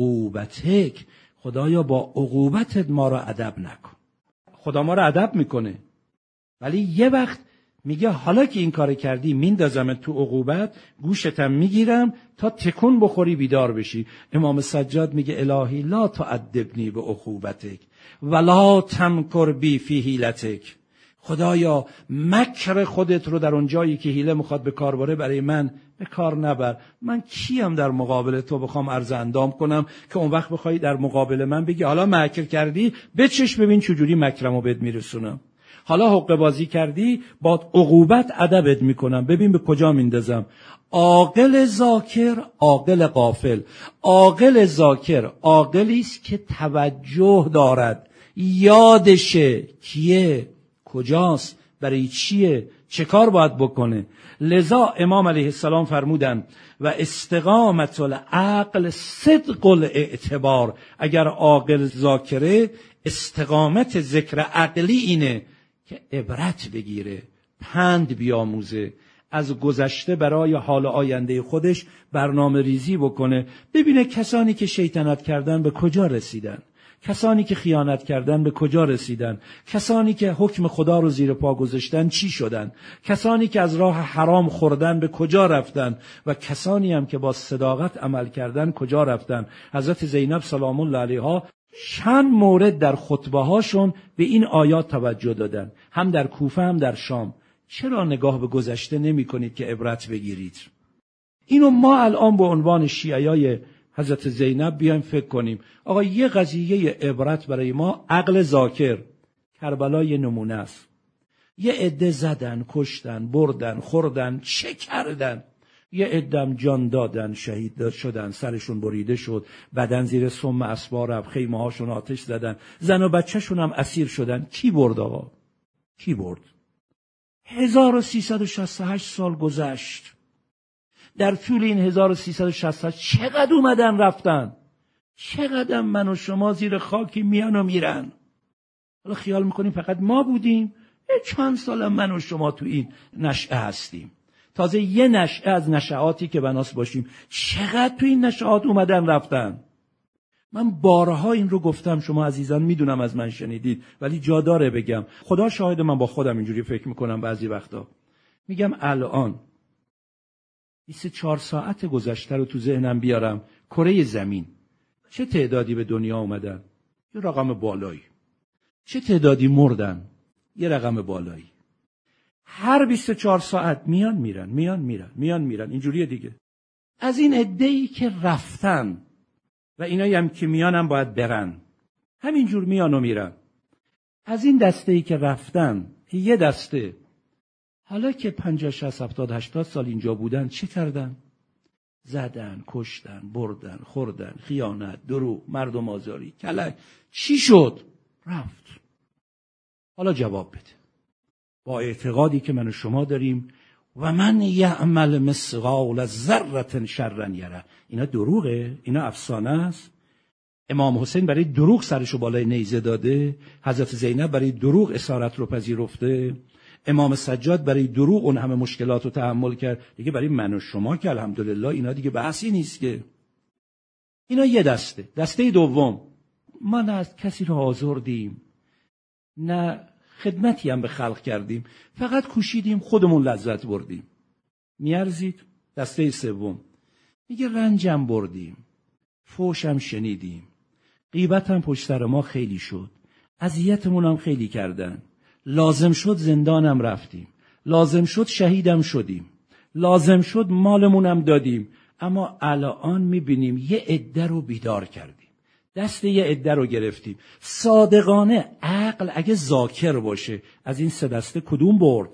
عقوبتک. خدایا با عقوبتت ما را ادب نکن. خدا ما را ادب میکنه، ولی یه وقت میگه حالا که این کار کردی میندازمت تو عقوبت، گوشتم میگیرم تا تکون بخوری بیدار بشی. امام سجاد میگه الهی لا تعذبنی به عقوبتک ولا تمکر بی فی حیلتک. خدایا مکر خودت رو در اون جایی که حیله میخواد به کار بره برای من به کار نبر. من کیم در مقابل تو بخوام عرض اندام کنم که اون وقت بخوای در مقابل من بگی حالا مکر کردی، بچش ببین چجوری مکرمو بهت میرسونم. حالا حقه بازی کردی، با عقوبت ادبت میکنم، ببین به کجا میندازم. عاقل ذاکر، عاقل غافل. عاقل ذاکر عاقلی است که توجه دارد، یادشه کیه، کجاست، برای چیه، چه کار باید بکنه. لذا امام علیه السلام فرمودن و استقامت العقل صدق الاعتبار. اگر عاقل ذاکره، استقامت ذکر عقلی اینه که عبرت بگیره، پند بیاموزه، از گذشته برای حال آینده خودش برنامه ریزی بکنه. ببینه کسانی که شیطنت کردن به کجا رسیدن، کسانی که خیانت کردن به کجا رسیدن، کسانی که حکم خدا رو زیر پا گذاشتن چی شدن، کسانی که از راه حرام خوردن به کجا رفتن و کسانی هم که با صداقت عمل کردن کجا رفتن. حضرت زینب سلام الله علیها چند مورد در خطبه هاشون به این آیات توجه دادن، هم در کوفه هم در شام. چرا نگاه به گذشته نمی کنید که عبرت بگیرید؟ اینو ما الان به عنوان شیعیای حضرت زینب بیایم فکر کنیم. آقا یه قضیه عبرت برای ما، عقل ذاکر. کربلا یه نمونه است. یه عده زدن، کشتن، بردن، خوردن، چه کردن؟ یه عدم جان دادن، شهید شدن، سرشون بریده شد، بدن زیر سم اسبار رفت، خیمه هاشون آتش زدن، زن و بچه‌شون هم اسیر شدن. کی برد آقا؟ کی برد؟ هزار و سیصد و شصت و هشت سال گذشت. در طول این هزار و سیصد و شصت و هشت چقدر اومدن رفتن؟ چقدر من و شما زیر خاکی میان و میرن؟ حالا خیال میکنیم فقط ما بودیم؟ چند سال من و شما تو این نشأه هستیم. تازه یه نشأه از نشأاتی که بناس باشیم. چقدر تو این نشأات اومدن رفتن؟ من بارها این رو گفتم، شما عزیزان میدونم از من شنیدید، ولی جا داره بگم. خدا شاهد، من با خودم اینجوری فکر میکنم بعضی وقتا. میگم الان بیست و چهار ساعت گذشته رو تو ذهنم بیارم، کره زمین چه تعدادی به دنیا اومدن؟ یه رقم بالایی. چه تعدادی مردن؟ یه رقم بالایی. هر بیست و چهار ساعت میان میرن، میان میرن، میان میرن، اینجوریه دیگه. از این عده‌ای که رفتن و اینایی هم که میانم باید برن، همینجور میان و میرن. از این دسته‌ای که رفتن، یه دسته حالا که پنجاه شصت هفتاد هشتاد سال اینجا بودن چه کردن؟ زدن، کشتن، بردن، خوردن، خیانت، دروغ، مردم آزاری، کلک. چی شد؟ رفت. حالا جواب بده. با اعتقادی که من و شما داریم و من یعمل مثقال ذره شرا یره. اینا دروغه؟ اینا افسانه است؟ امام حسین برای دروغ سرشو بالای نیزه داده؟ حضرت زینب برای دروغ اسارت رو پذیرفته؟ امام سجاد برای دروغ اون همه مشکلات رو تحمل کرد؟ دیگه برای من و شما که الحمدلله اینا دیگه بحثی نیست که. اینا یه دسته. دسته دوم، ما نه از کسی رو آزردیم، نه خدمتی هم به خلق کردیم، فقط کوشیدیم خودمون لذت بردیم. میارزید؟ دسته سوم میگه رنجم بردیم، فوشم شنیدیم، غیبتم پشت سر ما خیلی شد، اذیتمون هم خیلی کردن، لازم شد زندانم رفتیم، لازم شد شهیدم شدیم، لازم شد مالمونم دادیم، اما الان میبینیم یه عده رو بیدار کردیم، دست یه عده رو گرفتیم. صادقانه عقل اگه ذاکر باشه از این سه دسته کدوم برد؟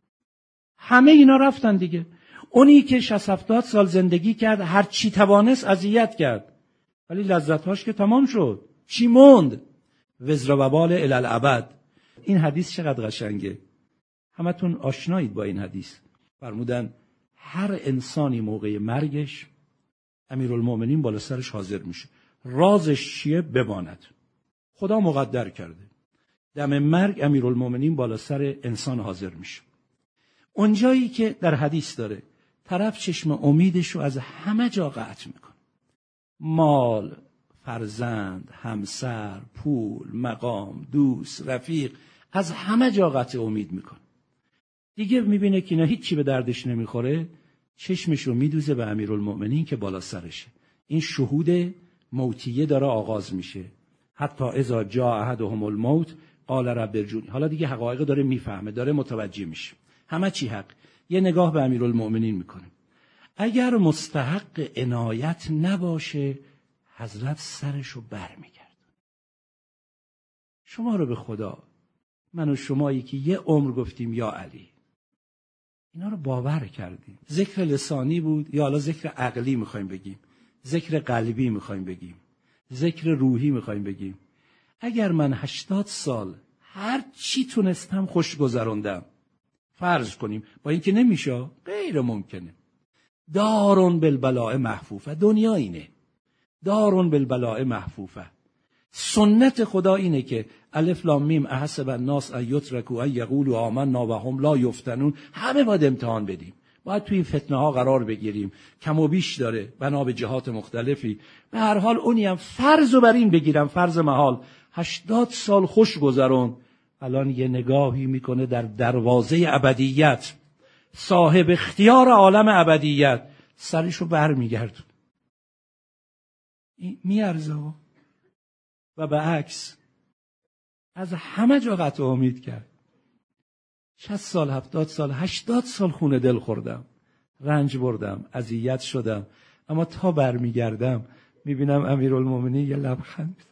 همه اینا رفتن دیگه. اونی که شصت هفتاد سال زندگی کرد، هر چی توانست اذیت کرد، ولی لذت‌هاش که تمام شد. چی موند؟ وزر و وبال الی الابد. این حدیث چقدر قشنگه. همتون آشنایید با این حدیث. فرمودن هر انسانی موقع مرگش امیرالمومنین بالا سرش حاضر میشه. رازش چیه؟ بماند. خدا مقدر کرده. دم مرگ امیرالمومنین بالا سر انسان حاضر میشه. اونجایی که در حدیث داره طرف چشم امیدش رو از همه جا قطع میکنه. مال، فرزند، همسر، پول، مقام، دوست، رفیق، از همه جا قطع امید میکنه. دیگه میبینه که اینا هیچی به دردش نمیخوره، چشمش رو میدوزه به امیرالمومنین که بالا سرشه. این شهود موتیه داره آغاز میشه. حتی اذا جاء احدهم الموت قال رب ارجعون. حالا دیگه حقایق داره میفهمه، داره متوجه میشه. همه چی حق. یه نگاه به امیرالمومنین میکنه. اگر مستحق عنایت نباشه حضرت سرشو بر میگرد. شما رو به خدا، من و شمایی که یه عمر گفتیم یا علی، اینا رو باور کردیم. ذکر لسانی بود یا حالا ذکر عقلی میخوایم بگیم، ذکر قلبی میخوایم بگیم، ذکر روحی میخوایم بگیم. اگر من هشتاد سال هر چی تونستم خوش گذروندم، فرض کنیم، با اینکه نمیشه، غیر ممکنه، دارون بالبلاء محفوفه. دنیا اینه، دارون بالبلاء محفوفه. سنت خدا اینه که الف لام میم احسب الناس ان یترکوا ان یقولوا آمنا و هم لا یفتنون. همه باید امتحان بدیم، باید توی این فتنه ها قرار بگیریم. کم و بیش داره بنا به جهات مختلفی. به هر حال اونی هم فرض رو بر این بگیرم، فرض محال، هشتاد سال خوش گذرون، الان یه نگاهی میکنه در دروازه ابدیت، صاحب اختیار عالم ابدیت، سرشو بر میگردون. میارزه. و به عکس از همه جا قطع امید کرد. شصت سال، هفتاد سال، هشتاد سال خونه دل خوردم، رنج بردم، اذیت شدم، اما تا برمیگردم میبینم امیرالمومنین یه لبخند،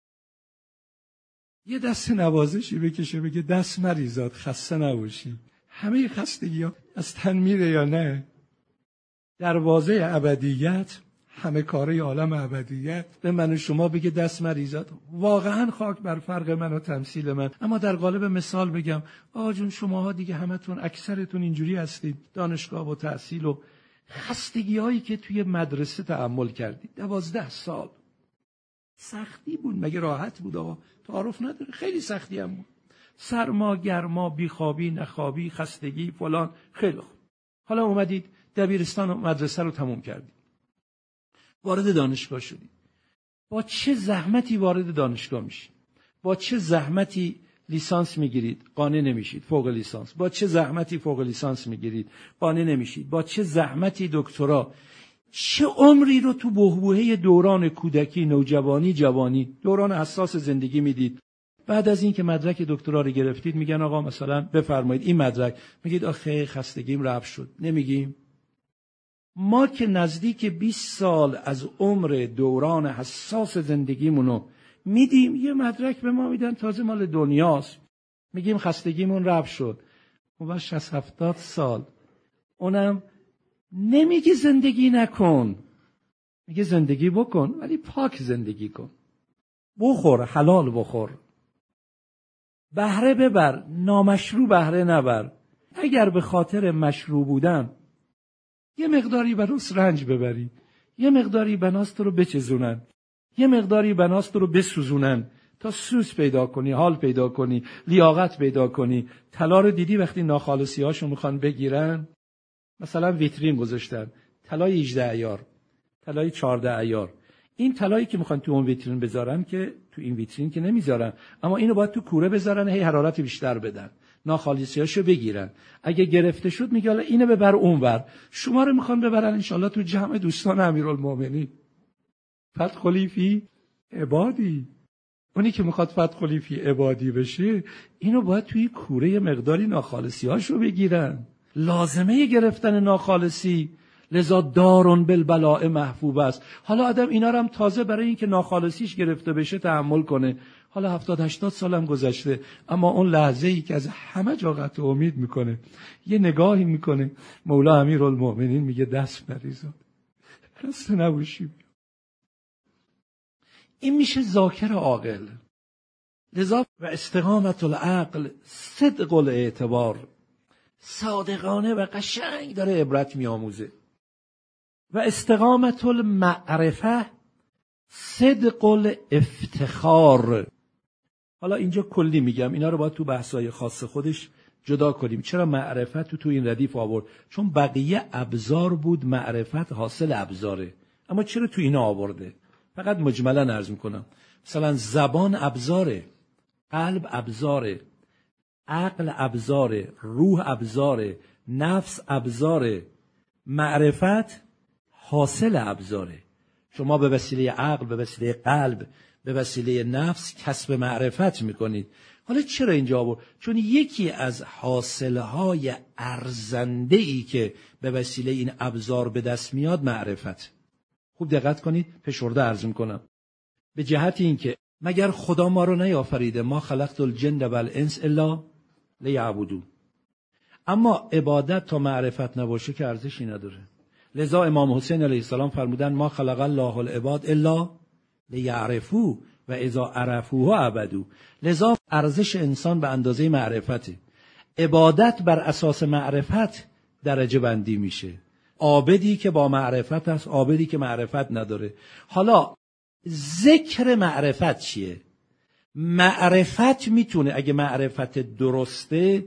یه دست نوازشی بکشه، بگه دست مریزاد، خسته نباشی. همه خستگی ها از تن میره یا نه؟ دروازه ابدیت، همه کاره عالم ابدیت به من و شما بگه دست مریزاد. واقعا خاک بر فرق من و تمثیل من. اما در قالب مثال بگم، آقا جون شماها دیگه همتون اکثرتون اینجوری هستید، دانشگاه و تحصیل و خستگی هایی که توی مدرسه تحمل کردید، دوازده سال سختی بود، مگه راحت بود؟ آقا تعارف نداره، خیلی سختی هم بود. سرما، گرما، بیخوابی، نخوابی، خستگی، فلان. خیلی خوب. حالا اومدید دبیرستان و مدرسه رو تموم کردید، وارد دانشگاه شدید. با چه زحمتی وارد دانشگاه میشید، با چه زحمتی لیسانس میگیرید، قانع نمیشید، فوق لیسانس. با چه زحمتی فوق لیسانس میگیرید، قانع نمیشید. با چه زحمتی دکترا. چه عمری رو تو بحبوحه دوران کودکی، نوجوانی، جوانی، دوران حساس زندگی میدید. بعد از این که مدرک دکترا رو گرفتید میگن آقا مثلا بفرمایید این مدرک، میگید آخه خستگیم رفع شد. نمیگیم؟ ما که نزدیک بیست سال از عمر دوران حساس زندگیمونو میدیم، یه مدرک به ما میدن تازه مال دنیاست، میگیم خستگیمون رفع شد. اون شصت هفتاد سال، اونم نمیگه زندگی نکن، میگه زندگی بکن ولی پاک زندگی کن، بخور حلال بخور، بهره ببر، نامشروع بهره نبر. اگر به خاطر مشروع بودن یه مقداری بناس رنج ببری، یه مقداری بناس تو رو بچزونن، یه مقداری بناس تو رو بسوزونن تا سوز پیدا کنی، حال پیدا کنی، لیاقت پیدا کنی. طلا رو دیدی وقتی ناخالصی هاشو میخوان بگیرن، مثلا ویترین گذاشتن طلای هجده عیار، طلای چهارده عیار. این طلایی که میخوان تو اون ویترین بذارن که تو این ویترین که نمیذارن، اما اینو باید تو کوره بذارن، هی حرارت بیشتر بدن، ناخالصیاشو بگیرن. اگه گرفته شد میگه حالا اینو ببر اونور، شما رو میخوان ببرن انشالله تو جمع دوستان امیرالمومنین. فتح خلیفی عبادی، اونی که میخواد فتح خلیفی عبادی بشه، اینو باید توی کوره مقداری ناخالصیاشو بگیرن. لازمه گرفتن ناخالصی، لذا دارون بالبلاء محفوظ است. حالا آدم اینا رو هم تازه برای اینکه ناخالصیش گرفته بشه تحمل کنه. حالا هفتاد هشتاد سالم گذشته، اما اون لحظه ای که از همه جا قطع امید میکنه، یه نگاهی میکنه، مولا امیرالمومنین میگه دست مریضان دست نبوشی. این میشه ذاکر عاقل. لذا و استقامت العقل صدق الاعتبار، صادقانه و قشنگ داره عبرت میآموزه. و استقامت المعرفه صدق الافتخار. حالا اینجا کلی میگم، اینا رو باید تو بحث‌های خاص خودش جدا کنیم. چرا معرفت تو تو این ردیف آورد؟ چون بقیه ابزار بود، معرفت حاصل ابزاره. اما چرا تو اینا آورده؟ فقط مجملا عرض میکنم. مثلا زبان ابزاره، قلب ابزاره، عقل ابزاره، روح ابزاره، نفس ابزاره، معرفت حاصل ابزاره. شما به وسیله عقل، به وسیله قلب، به وسیله نفس کسب معرفت میکنید. حالا چرا اینجا آورد؟ چون یکی از حاصلهای ارزنده‌ای که به وسیله این ابزار به دست میاد معرفت. خوب دقت کنید، فشرده عرض میکنم. به جهت اینکه مگر خدا ما رو نیافریده، ما خلقت الجن و الانس الا لیعبدون. اما عبادت تا معرفت نباشه که ارزشی نداره. لذا امام حسین علیه السلام فرمودن ما خلق الله العباد الا لیعرفوا و اذا عرفوه عبدوا. لذا ارزش انسان به اندازه معرفته. عبادت بر اساس معرفت درجه بندی میشه. عابدی که با معرفت است، عابدی که معرفت نداره. حالا ذکر معرفت چیه؟ معرفت میتونه اگه معرفت درسته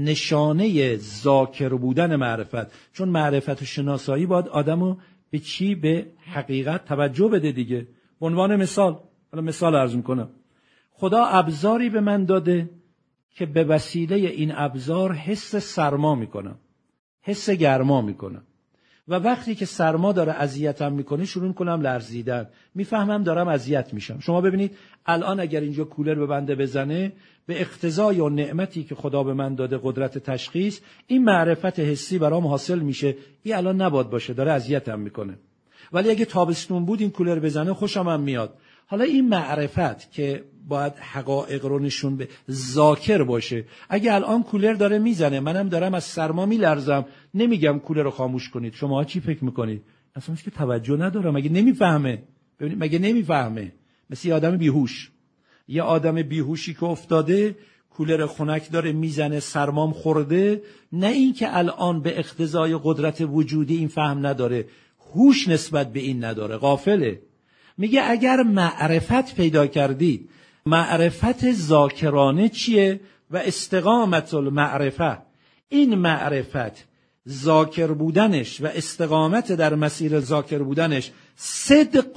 نشانه ذاکر بودن معرفت، چون معرفت و شناسایی باید آدمو به چی؟ به حقیقت توجه بده دیگه. به عنوان مثال، حالا مثال عرض میکنم. خدا ابزاری به من داده که به وسیله این ابزار حس سرما میکنم، حس گرما میکنم، و وقتی که سرما داره اذیتم میکنه شروع کنم لرزیدن، میفهمم دارم اذیت میشم. شما ببینید الان اگر اینجا کولر به بنده بزنه، به اقتضای و نعمتی که خدا به من داده، قدرت تشخیص، این معرفت حسی برام حاصل میشه. این الان نباید باشه، داره اذیتم میکنه. ولی اگه تابستون بود این کولر بزنه خوشم هم میاد. حالا این معرفت که باید حقایق رو نشون به ذاکر باشه. اگه الان کولر داره میزنه، منم دارم از سرما میلرزم، نمیگم کولر رو خاموش کنید. شما چی فکر میکنید؟ اصلا که توجه ندارم. مگه نمیفهمه؟ ببینید مگه نمیفهمه؟ مثل یه آدم بیهوش. یه آدم بیهوشی که افتاده، کولر خنک داره میزنه، سرمام خورده، نه این که الان به اقتضای قدرت وجودی این فهم نداره، هوش نسبت به این نداره، غافله. میگه اگر معرفت پیدا کردید، معرفت ذاکرانه چیه؟ و استقامت المعرفه، این معرفت ذاکر بودنش و استقامت در مسیر ذاکر بودنش صدق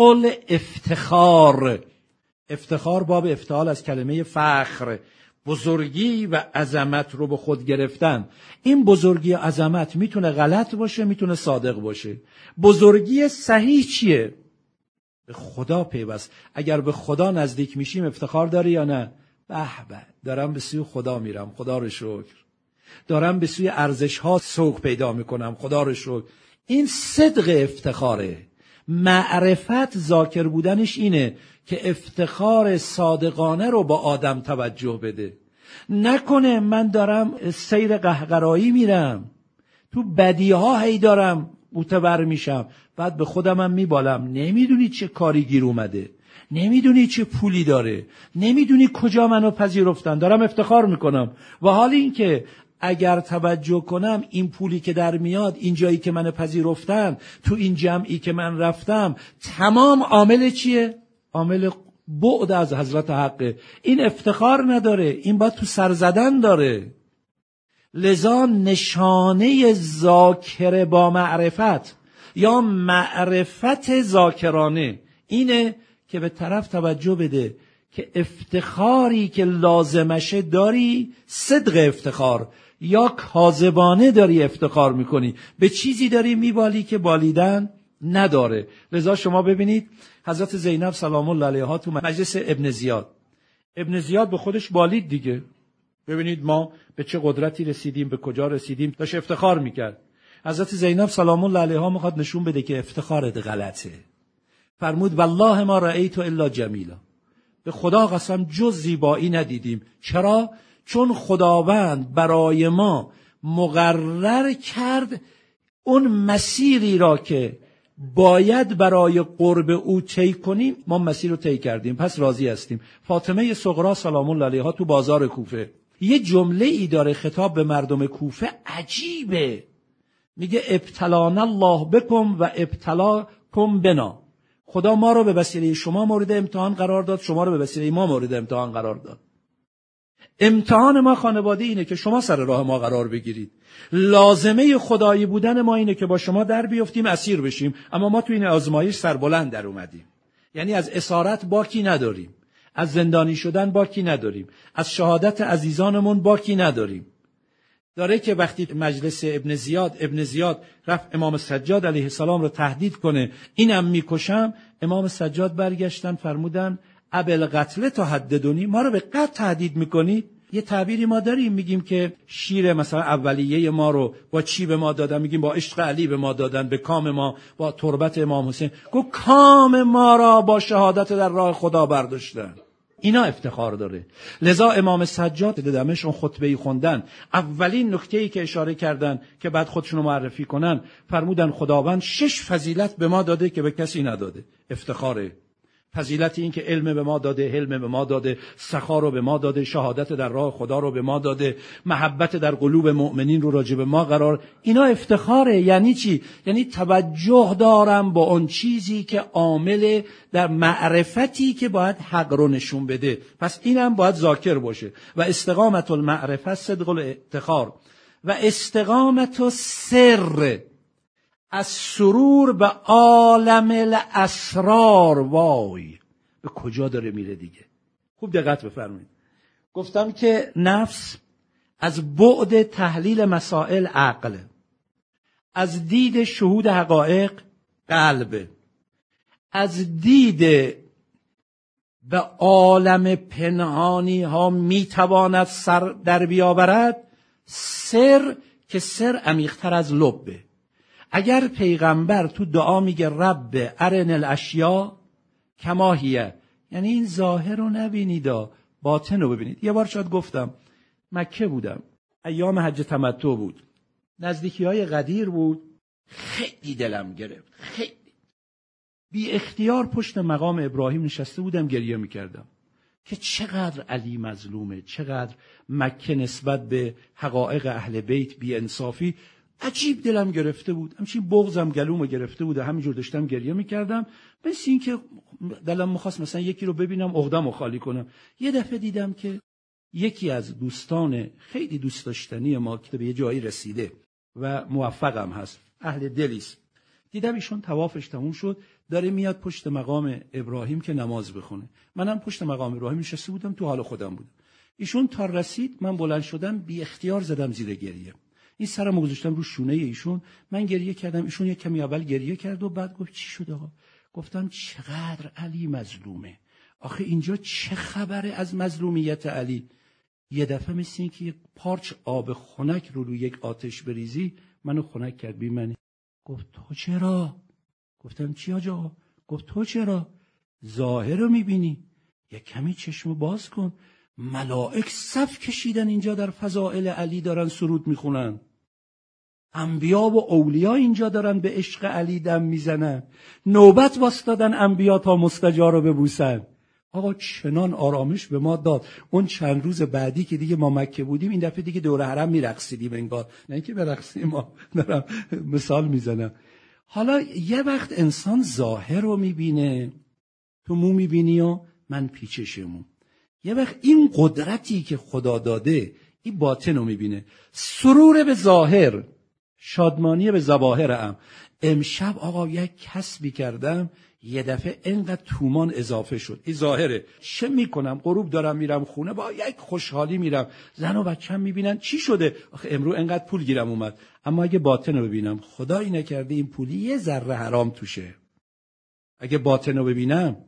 الافتخار. افتخار باب افتعال از کلمه فخر، بزرگی و عظمت رو به خود گرفتن. این بزرگی و عظمت میتونه غلط باشه، میتونه صادق باشه. بزرگی صحیح چیه؟ به خدا پیوست. اگر به خدا نزدیک میشیم افتخار داره یا نه؟ به به، دارم به سوی خدا میرم، خدا رو شکر. دارم به سوی ارزش ها سوق پیدا میکنم، خدا رو شکر. این صدق افتخاره. معرفت ذاکر بودنش اینه که افتخار صادقانه رو با آدم توجه بده. نکنه من دارم سیر قهقرایی میرم، تو بدیها هی دارم متبر میشم، بعد به خودم هم میبالم نمیدونی چه کاری گیر اومده، نمیدونی چه پولی داره، نمیدونی کجا منو پذیرفتن، دارم افتخار میکنم. و حال این که اگر توجه کنم این پولی که در میاد، این جایی که منو پذیرفتن، تو این جمعی که من رفتم، تمام عامل چیه؟ عامل بعد از حضرت حقه. این افتخار نداره، این باید تو سر زدن داره. لذا نشانه ذاکر با معرفت یا معرفت ذاکرانه اینه که به طرف توجه بده که افتخاری که لازمشه داری صدق افتخار یا کاذبانه داری افتخار میکنی، به چیزی داری میبالی که بالیدن نداره. لذا شما ببینید حضرت زینب سلام الله علیها تو مجلس ابن زیاد، ابن زیاد به خودش بالید دیگه، ببینید ما به چه قدرتی رسیدیم، به کجا رسیدیم، داشت افتخار میکرد. حضرت زینب سلام الله علیها میخواد نشون بده که افتخارت غلطه. فرمود والله ما رأیت الا جمیلا، به خدا قسم جز زیبایی ندیدیم. چرا؟ چون خداوند برای ما مقرر کرد اون مسیری را که باید برای قرب او طی کنیم، ما مسیر رو طی کردیم، پس راضی هستیم. فاطمه صغرا سلام الله علیها تو بازار کوفه یه جمله ای داره خطاب به مردم کوفه عجیبه، میگه ابتلانا الله بکم و ابتلاکم بنا. خدا ما رو به وسیله شما مورد امتحان قرار داد، شما رو به وسیله ما مورد امتحان قرار داد. امتحان ما خانواده اینه که شما سر راه ما قرار بگیرید. لازمه خدایی بودن ما اینه که با شما در بیفتیم، اسیر بشیم، اما ما تو این آزمایش سربلند در اومدیم. یعنی از اسارت باکی نداریم، از زندانی شدن باکی نداریم، از شهادت عزیزانمون باکی نداریم. داره که وقتی مجلس ابن زیاد ابن زیاد رفت امام سجاد علیه السلام رو تهدید کنه اینم میکشم، امام سجاد برگشتن فرمودن ابوالقتل تهددونی، ما رو به قتل تهدید میکنی؟ یه تعبیری ما داریم میگیم که شیر مثلا اولیه ما رو با چی به ما دادن؟ میگیم با عشق علی به ما دادن، به کام ما، با تربت امام حسین. گو کام ما را با شهادت در راه خدا برداشتن. اینا افتخار داره. لذا امام سجاد دمشق اون خطبه‌ای خوندن، اولین نکته‌ای که اشاره کردن که بعد خودشونو معرفی کنن، فرمودن خداوند شش فضیلت به ما داده که به کسی نداده. افتخاره. فضیلت این که علم به ما داده، حلم به ما داده، سخا رو به ما داده، شهادت در راه خدا رو به ما داده، محبت در قلوب مؤمنین رو راجع به ما قرار. اینا افتخاره. یعنی چی؟ یعنی توجه دارم با اون چیزی که عامل در معرفتی که باید حق رو نشون بده. پس اینم باید ذاکر باشه. و استقامت المعرفه صدق الافتخار و استقامت السر از سرور به عالم الاسرار. وای به کجا داره میره دیگه؟ خوب دقت بفرمایید. گفتم که نفس از بعد تحلیل مسائل عقل، از دید شهود حقایق قلب، از دید به عالم پنهانی ها میتواند سر در بیاورد سر، که سر عمیق‌تر از لبه. اگر پیغمبر تو دعا میگه رب ارن الاشیا کما هیه، یعنی این ظاهر رو نبینید، باطن رو ببینید. یه بار شاید گفتم مکه بودم، ایام حج تمتع بود، نزدیکی های غدیر بود، خیلی دلم گرفت، خیلی بی اختیار پشت مقام ابراهیم نشسته بودم، گریه میکردم که چقدر علی مظلومه، چقدر مکه نسبت به حقایق اهل بیت بی انصافی. عجیب دلم گرفته بود، همچین بغضم گلومو گرفته بود، همینجور داشتم گریه میکردم، مثل این که دلم میخواست مثلا یکی رو ببینم عقده‌مو خالی کنم. یه دفعه دیدم که یکی از دوستان خیلی دوست داشتنی ما که به یه جایی رسیده و موفقم هست، اهل دلیست، دیدم ایشون طوافش تموم شد، داره میاد پشت مقام ابراهیم که نماز بخونه. منم پشت مقام ابراهیم نشسته بودم، تو حال خودم بودم. ایشون تا رسید من بلند شدم، بی اختیار زدم زیر گریه. این سرمو گذاشتم رو شونه ایشون، من گریه کردم، ایشون یک کمی اول گریه کرد و بعد گفت چی شد آقا؟ گفتم چقدر علی مظلومه، آخه اینجا چه خبره از مظلومیت علی؟ یه دفعه مثل این که یک پارچ آب خنک رو روی یک آتش بریزی منو خنک کرد بی منی. گفت تو چرا؟ گفتم چی آجا؟ گفت تو چرا؟ ظاهر رو میبینی، یک کمی چشمو باز کن. ملائک صف کشیدن اینجا در فضائل علی دارن سرود میخونن. انبیا و اولیا اینجا دارن به عشق علی دم میزنن. نوبت واسطادن انبیا تا مستجار رو ببوسن. آقا چنان آرامش به ما داد. اون چند روز بعدی که دیگه ما مکه بودیم، این دفعه دیگه دور حرم میرقصیدیم انگار. نه اینکه برقصیم، ما دارم مثال میزنم. حالا یه وقت انسان ظاهر رو میبینه، تو مو میبینی و من پیچشمون. یه وقت این قدرتی که خدا داده این باطن رو میبینه. سرور به ظاهر، شادمانی به ظواهر ام. امشب آقا یک کسبی کردم، یه دفعه اینقدر تومان اضافه شد. این ظاهره. چه میکنم؟ غروب دارم میرم خونه، با یک خوشحالی میرم. زن و بچه‌م میبینن چی شده؟ آخه امروز اینقدر پول گیرم اومد. اما اگه باطن رو ببینم، خدایی نکرده این پولی یه ذره حرام توشه. اگه باطن رو ببینم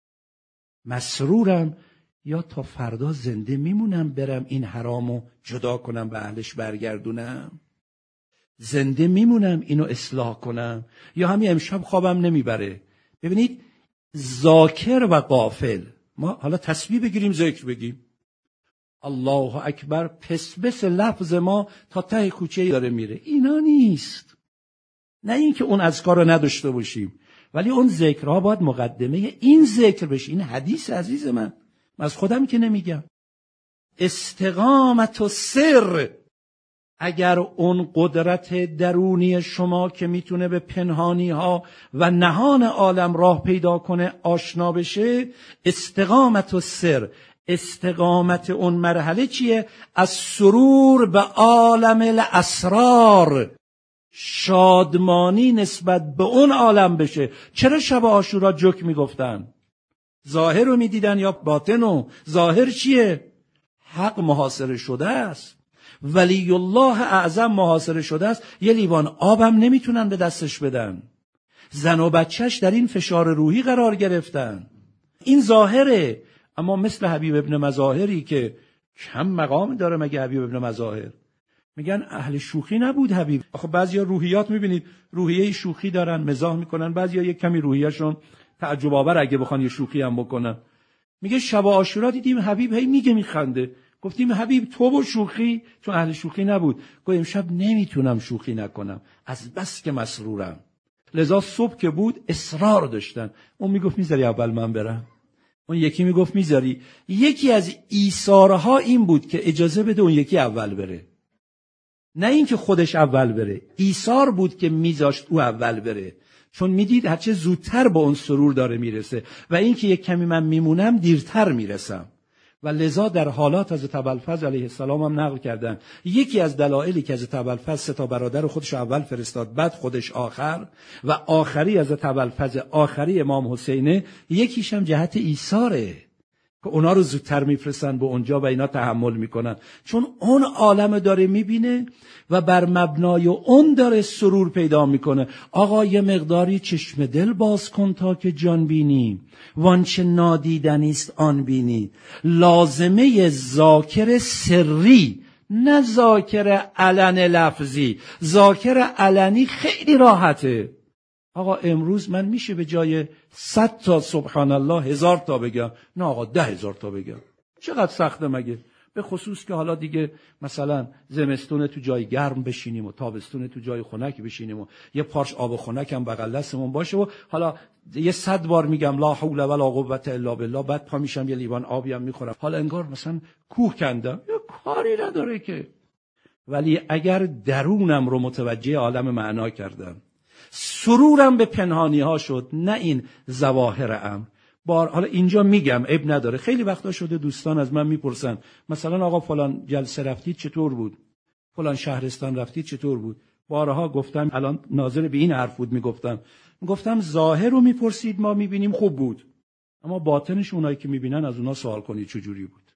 مسرورم، یا تا فردا زنده میمونم برم این حرامو جدا کنم به اهلش برگردونم، زنده میمونم اینو اصلاح کنم، یا همین امشب خوابم نمیبره. ببینید ذاکر و غافل، ما حالا تسبیح بگیریم ذکر بگیم الله اکبر، پس بس لفظ ما تا ته کوچه داره میره، اینا نیست. نه اینکه اون اذکار رو نداشته باشیم، ولی اون ذکرها باید مقدمه این ذکر بشه. این حدیث عزیز من، من از خودم که نمیگم. استقامت و سر، اگر اون قدرت درونی شما که میتونه به پنهانی ها و نهان عالم راه پیدا کنه آشنا بشه، استقامت و سر، استقامت اون مرحله چیه؟ از سرور به عالم الاسرار، شادمانی نسبت به اون عالم بشه. چرا شب عاشورا جوک میگفتن؟ ظاهر رو میدیدن یا باطن رو؟ ظاهر چیه؟ حق محاصره شده است، ولی الله اعظم محاصره شده است، یه لیوان آبم نمیتونن به دستش بدن. زن و بچهش در این فشار روحی قرار گرفتن. این ظاهره. اما مثل حبیب ابن مظاهری که کم مقام داره، مگه حبیب ابن مظاهر؟ میگن اهل شوخی نبود حبیب. آخه بعضیا روحیات میبینید روحیه شوخی دارن، مزاح میکنن، بعضیا یک کمی روحیه‌شون تعجب آور اگه بخوان یه شوخی هم بکنن. میگه شب عاشورا دیدیم حبیب هی میگه میخنده، گفتیم حبیب تو و شوخی، چون اهل شوخی نبود. گفت امشب نمیتونم شوخی نکنم از بس که مسرورم. لذا صبح که بود اصرار داشتن. اون میگفت میذاری اول من برم، اون یکی میگفت میذاری. یکی از ایثارها این بود که اجازه بده اون یکی اول بره، نه اینکه خودش اول بره. ایثار بود که میذاشت او اول بره، چون میدید هرچه زودتر با اون سرور داره میرسه و اینکه یک کمی من میمونم دیرتر میرسم. و لذا در حالات از ابوالفضل علیه السلام هم نقل کردن یکی از دلایلی که از ابوالفضل سه تا برادر خودش اول فرستاد، بعد خودش آخر، و آخری از ابوالفضل آخری امام حسینه، یکیش هم جهت ایثاره که اونا رو زودتر میفرستن به اونجا و اینا تحمل میکنن، چون اون عالم داره میبینه و بر مبنای اون داره سرور پیدا میکنه. آقا یه مقداری چشم دل باز کن تا که جان بینی، وانچه نادیدنیست آن بینی. لازمه ذاکر سری، نه ذاکر علن لفظی. ذاکر علنی خیلی راحته. آقا امروز من میشه به جای صد تا سبحان الله هزار تا بگم؟ نه آقا ده هزار تا بگم. چقدر سخته مگه؟ به خصوص که حالا دیگه مثلا زمستون تو جای گرم بشینیم و تابستون تو جای خنک بشینیم و یه پارچ آب خنک هم بغل دستمون باشه و حالا یه صد بار میگم لا حول ولا قوة الا بالله، بعد پا میشم یه لیوان آبی هم میخورم، حالا انگار مثلا کوه کندم. یه کاری نداره که. ولی اگر درونم رو متوجه عالم معنا کردم، سرورم به پنهانی ها شد، نه این ظواهرم. بار حالا اینجا میگم عیب نداره، خیلی وقتا شده دوستان از من میپرسن مثلا آقا فلان جلسه رفتید چطور بود، فلان شهرستان رفتید چطور بود. بارها گفتم، الان ناظر به این حرف بود، میگفتم میگفتم ظاهر رو میپرسید ما میبینیم خوب بود، اما باطنش اونایی که میبینن از اونا سوال کنید چجوری بود.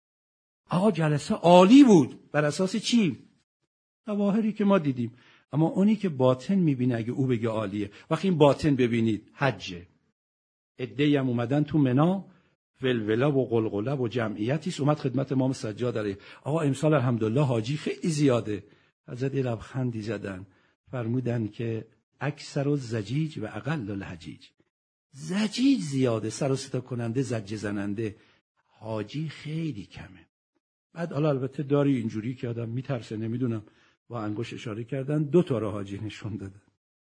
آقا جلسه عالی بود، بر اساس چی؟ ظواهری که ما دیدیم. اما اونی که باطن میبینه اگه او بگه عالیه، وقتی این باطن ببینید حجه. عده‌ای هم اومدن تو منا، ولوله و قلقله و جمعیتیست، اومد خدمت امام سجاد علیه. آقا امسال الحمدلله حاجی خیلی زیاده. حضرت لبخندی زدن، فرمودن که اکثر الزجیج و اقل الحجیج. زجیج زیاده، سر و صدا کننده، زجه زننده. حاجی خیلی کمه. بعد حالا البته داری اینجوری که آدم میترسه، نمیدونم، با انگشت اشاره کردن دو تا رو حاجی نشون دادن.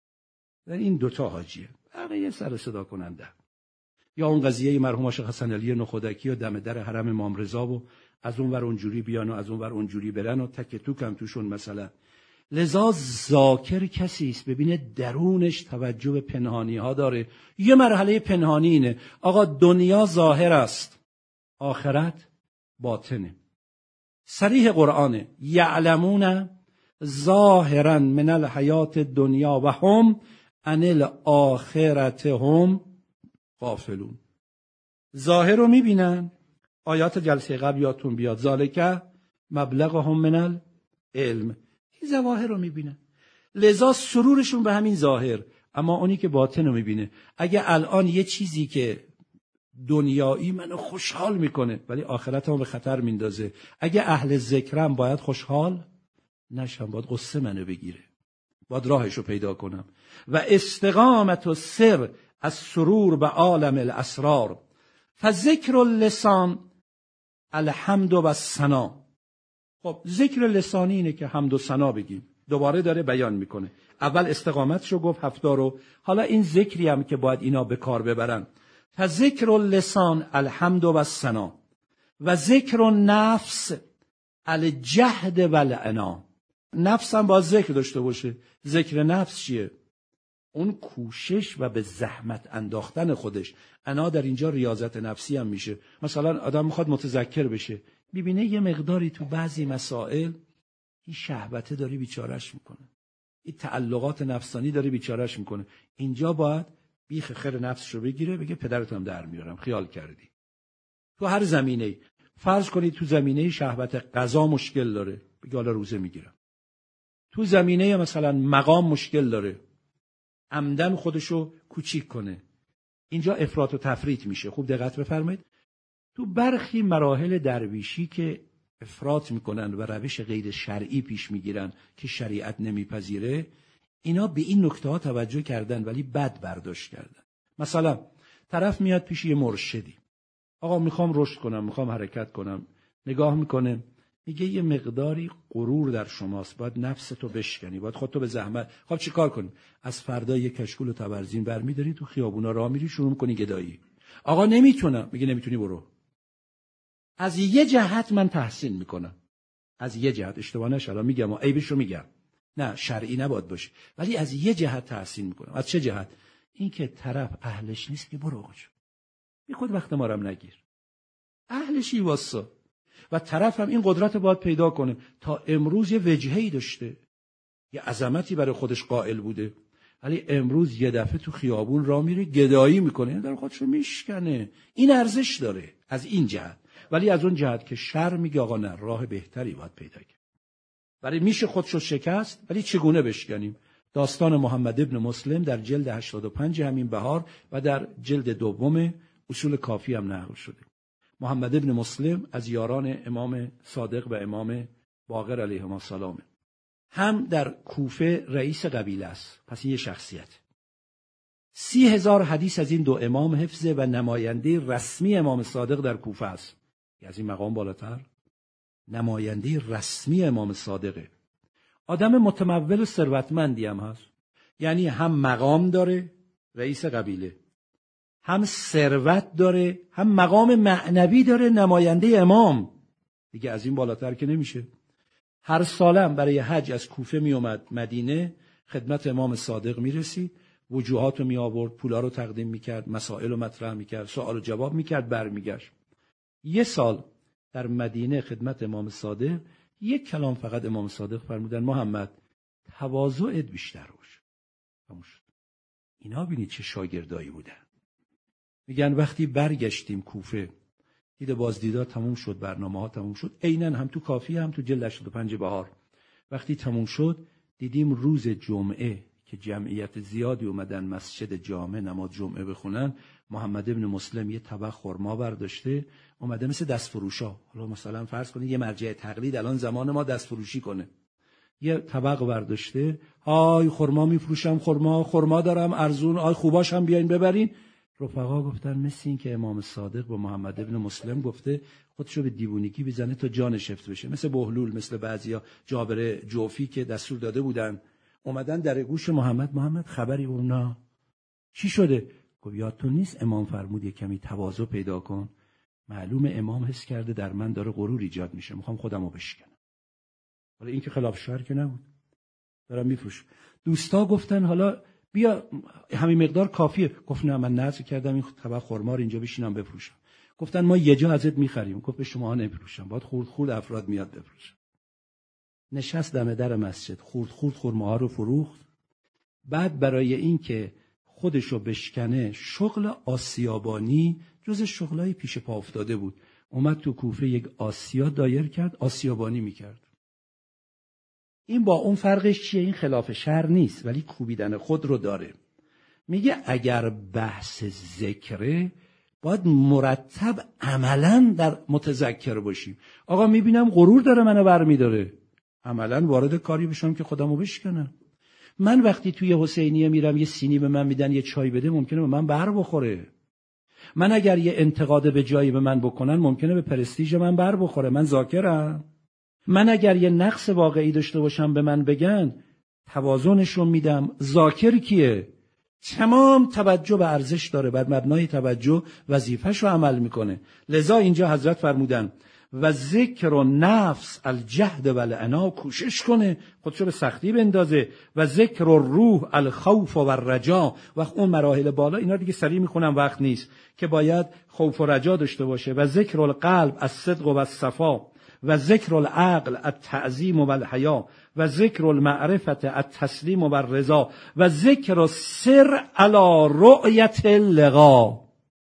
در این دو تا حاجیه، بقیه سر صدا کننده. یا اون قضیه مرحوم شیخ حسن علی نخودکی و دم در حرم امام رضا و از اون ور اونجوری بیان و از اون ور اونجوری برن و تک توک هم توشون مثلا. لذا ذاکر کسی است ببینه درونش توجه به پنهانی ها داره. یه مرحله پنهانی اینه آقا دنیا ظاهر است، آخرت باطنه. صریح قرآنه یعلمون ظاهرا من الحیات الدنیا و هم عن الاخرة هم غافلون. ظاهر رو میبینن، آیات جلسه قبل یادتون بیاد ذالک مبلغهم من العلم، این ظواهر رو میبینن، لذا سرورشون به همین ظاهر. اما اونی که باطن رو میبینه، اگه الان یه چیزی که دنیایی منو خوشحال میکنه ولی آخرتمو به خطر میندازه، اگه اهل ذکرم باید خوشحال نشم، باید قصه منو بگیره، باید راهشو پیدا کنم. و استقامت و سر از سرور به عالم الاسرار. فذکر اللسان الحمد و الثنا. خب ذکر لسانی اینه که حمد و ثنا بگیم. دوباره داره بیان میکنه. اول استقامتشو گفت هفتا رو، حالا این ذکری هم که باید اینا به کار ببرن. فذکر اللسان الحمد و الثنا و ذکر النفس الجهد و العنا. نفس هم باید ذکر داشته باشه. ذکر نفس چیه؟ اون کوشش و به زحمت انداختن خودش. انا در اینجا ریاضت نفسی هم میشه. مثلا آدم میخواد متذکر بشه، میبینه یه مقداری تو بعضی مسائل این شهوته داره بیچارش میکنه، این تعلقات نفسانی داره بیچارش میکنه. اینجا باید بیخ خیر نفسشو بگیره، بگه پدرتم در میارم، خیال کردی. تو هر زمینه‌ای، فرض کنید تو زمینه شهوت غذا مشکل داره، بگه حالا روزه میگیرم. تو زمینه مثلا مقام مشکل داره، عمدن خودشو کوچیک کنه. اینجا افراط و تفریط میشه. خوب دقت بفرمایید. تو برخی مراحل درویشی که افراط میکنن و روش غیر شرعی پیش میگیرن که شریعت نمیپذیره، اینا به این نکته ها توجه کردن ولی بد برداشت کردن. مثلا طرف میاد پیش یه مرشدی، آقا میخوام رشد کنم، میخوام حرکت کنم. نگاه میکنه، میگه یه مقداری غرور در شماست، باید نفستو بشکنی، باید خودتو به زحمت. خب چی کار کنی؟ از فردا یه کشکول و تبرزین برمیداری، تو خیابونا راه میری، شروع میکنی گدایی. آقا نمیتونم، میگه نمیتونی برو. از یه جهت من تحسین میکنم، از یه جهت، اشتباه نشه الان میگم، عیبشو میگم، نه شرعی نباید باشه، ولی از یه جهت تحسین میکنم. از چه جهت؟ این که طرف اهلش نیست که برو آقا، بی خود وقت ما رو نگیر، اهلشی واسه. و طرف هم این قدرت باید پیدا کنه. تا امروز یه وجهه‌ای داشته، یه عظمتی برای خودش قائل بوده، ولی امروز یه دفعه تو خیابون راه میره گدایی میکنه، این داره خودشو میشکنه. این ارزش داره از این جهت. ولی از اون جهت که شر میگه آقا نه، راه بهتری باید پیدا کنیم. برای میشه خودشو شکست، ولی چگونه بشکنیم؟ داستان محمد ابن مسلم در جلد هشتاد و پنج همین بهار و در جلد دوم اصول کافی هم نقل شده. محمد ابن مسلم از یاران امام صادق و امام باقر علیهما السلام، هم در کوفه رئیس قبیله است. پس یه شخصیت. سی هزار حدیث از این دو امام حفظه و نماینده رسمی امام صادق در کوفه است. از این مقام بالاتر نماینده رسمی امام صادقه. آدم متمول و ثروتمندی هم هست، یعنی هم مقام داره رئیس قبیله، هم ثروت داره، هم مقام معنوی داره نماینده امام. دیگه از این بالاتر که نمیشه. هر سالم برای حج از کوفه می اومد مدینه، خدمت امام صادق می رسید، وجوهات رو می آورد، پولا رو تقدیم می کرد، مسائل رو مطرح می کرد، سوال و جواب می کرد، بر می گشت. یه سال در مدینه خدمت امام صادق، یک کلام فقط امام صادق فرمودن: محمد تواضعت بیشتر باشه. اینا بینید چه شاگردایی بودن. میگن وقتی برگشتیم کوفه، دید بازدیدات تموم شد، برنامه ها تموم شد، عیناً هم تو کافی هم تو جلد هشتاد و پنج بهار. وقتی تموم شد دیدیم روز جمعه که جمعیت زیادی اومدن مسجد جامع نماز جمعه بخونن، محمد ابن مسلم یه طبق خرما برداشته اومده، مثل دستفروشا. حالا مثلا فرض کنید یه مرجع تقلید الان زمان ما دستفروشی کنه، یه طبق برداشته، آی خرما میفروشم، خرما خرما دارم ارزون، آی خوباش هم بیاین ببرین. رفقا گفتن مثل این که امام صادق با محمد ابن مسلم گفته خودشو به دیوونگی بزنه تا جانش حفظ بشه، مثل بهلول، مثل بعضیا جابر جوفی که دستور داده بودن اومدن در گوش محمد، محمد خبری اونا چی شده؟ گفت یادتون نیست امام فرمود یک کمی تواضع پیدا کن؟ معلومه امام حس کرده در من داره غرور ایجاد میشه، میخوام خودمو بشکنم. حالا این که خلاف شرع که نبود، دارم میفروش. دوستا گفتن حالا بیا همین مقدار کافیه. گفت نه، من نذر کردم این طبق خرما رو اینجا بشینم بفروشم. گفتن ما یه جا ازت میخریم. گفت به شما نمیفروشم، باید خورد خورد افراد میاد بفروشم. نشست دم در مسجد، خورد خورد خرماها رو فروخت. بعد برای این که خودشو بشکنه، شغل آسیابانی جز شغلای پیش پا افتاده بود، اومد تو کوفه یک آسیا دایر کرد، آسیابانی میکرد. این با اون فرقش چیه؟ این خلاف شرع نیست ولی کوبیدن خود رو داره. میگه اگر بحث ذکره باید مرتب عملاً در متذکر باشیم. آقا میبینم غرور داره منو برمیداره، عملاً وارد کاری بشم که خودمو بشکنم. من وقتی توی حسینیه میرم یه سینی به من میدن یه چای بده، ممکنه به من بر بخوره. من اگر یه انتقاد به جایی به من بکنن ممکنه به پرستیژ من بر بخوره، من ذاکرم. من اگر یه نقص واقعی داشته باشم به من بگن، توازنشون میدم. ذاکر کیه؟ تمام توجه به ارزش داره، بر مبنای توجه وظیفه‌شو عمل میکنه. لذا اینجا حضرت فرمودن و ذکر و نفس الجهد و العنا، کوشش کنه خودشو به سختی بندازه. و ذکر و روح الخوف و الرجا، وقت اون مراحل بالا اینا دیگه سریع میخونم وقت نیست که باید خوف و رجا داشته باشه. و ذکر القلب الصدق و الصفا، و ذکر العقل التعظیم و الحیا، و ذکر المعرفت التسلیم و الرضا، و ذکر السر علی رؤیت اللقا.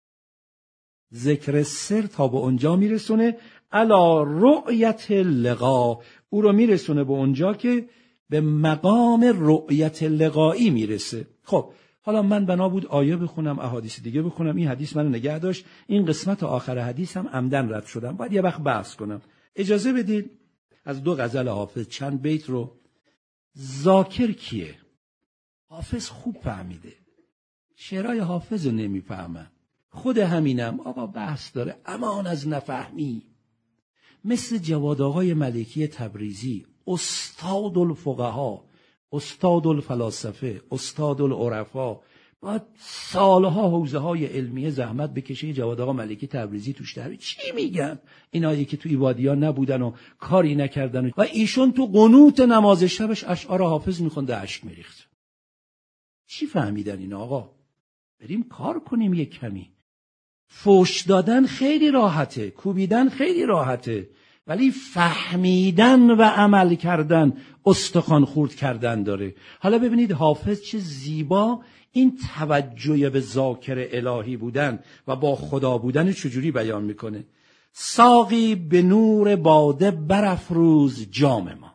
ذکر سر تا به اونجا میرسونه علی رؤیت اللقا، او رو میرسونه به اونجا که به مقام رؤیت لقایی میرسه. خب حالا من بنا بود آیه بخونم، احادیث دیگه بخونم، این حدیث منو نگه داشت. این قسمت آخر حدیث هم عمدن رد شدم، باید یه وقت بحث کنم. اجازه بدید از دو غزل حافظ چند بیت رو. ذاکر کیه؟ حافظ خوب فهمیده، شعرهای حافظ رو نمیفهمم. خود همینم آقا بحث داره، امان از نفهمی. مثل جواد آقای ملکی تبریزی، استاد الفقها، استاد الفلاسفه، استاد العرفا، باید سالها حوزه های علمیه زحمت بکشه. جواد آقا ملکی تبریزی توش در چی میگن؟ اینایی که تو ایوادیان نبودن و کاری نکردن و ایشون تو قنوت نماز شبش اشعار حافظ میخونده، اشک میریخت. چی فهمیدن این آقا؟ بریم کار کنیم یک کمی. فوش دادن خیلی راحته، کوبیدن خیلی راحته، ولی فهمیدن و عمل کردن، استخوان خورد کردن داره. حالا ببینید حافظ چه زیبا این توجه به ذاکر الهی بودن و با خدا بودن چجوری بیان میکنه. ساقی به نور باده برافروز جام ما.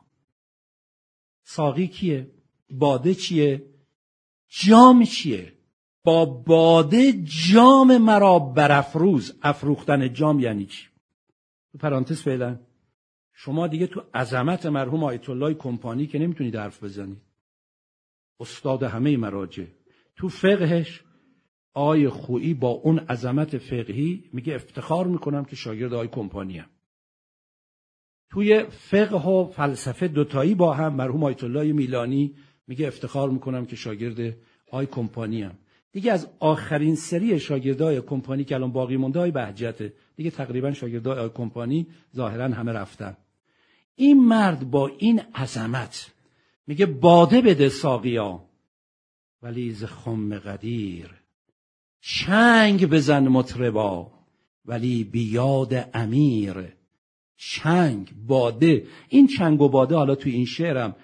ساقی کیه؟ باده چیه؟ جام چیه؟ با باده جام مرا برافروز. افروختن جام یعنی چی؟ تو پرانتز فعلا شما دیگه تو عظمت مرحوم آیت الله کمپانی که نمیتونید حرف بزنید، استاد همه مراجع. تو فقهش آی خویی با اون عظمت فقهی میگه افتخار میکنم که شاگرد آی کمپانی ام. توی فقه و فلسفه دوتایی با هم مرحوم آیت الله میلانی میگه افتخار میکنم که شاگرد آی کمپانی ام. دیگه از آخرین سری شاگردای کمپانی که الان باقی مونده های بهجته، دیگه تقریبا شاگردای آی کمپانی ظاهرا همه رفتن. این مرد با این عظمت میگه باده بده ساقیا، ولی ز خم قدیر چنگ بزن مطربا، ولی بیاد امیر. چنگ، باده، این چنگ و باده حالا توی این شعرم.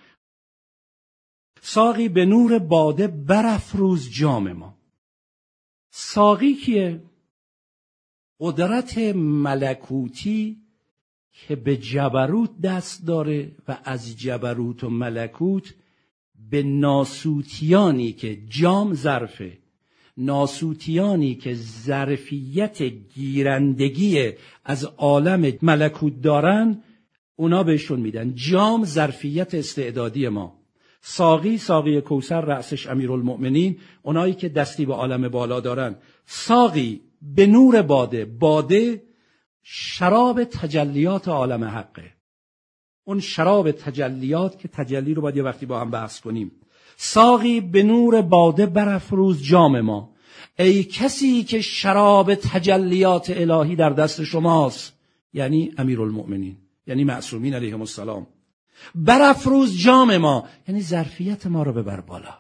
ساقی به نور باده برافروز جام ما. ساقی کیه؟ قدرت ملکوتی که به جبروت دست داره و از جبروت و ملکوت به ناسوتیانی که جام ظرفه، ناسوتیانی که ظرفیت گیرندگی از عالم ملکوت دارن، اونا بهشون میدن. جام ظرفیت استعدادی ما. ساقی، ساقی کوثر رأسش امیرالمؤمنین، اونایی که دستی به عالم بالا دارن. ساقی به نور باده، باده شراب تجلیات عالم حقه، اون شراب تجلیات که تجلی رو باید یه وقتی با هم بحث کنیم. ساقی به نور باده برافروز جام ما. ای کسی که شراب تجلیات الهی در دست شماست، یعنی امیرالمؤمنین، یعنی معصومین علیهم السلام، برافروز جام ما، یعنی ظرفیت ما رو ببر بالا.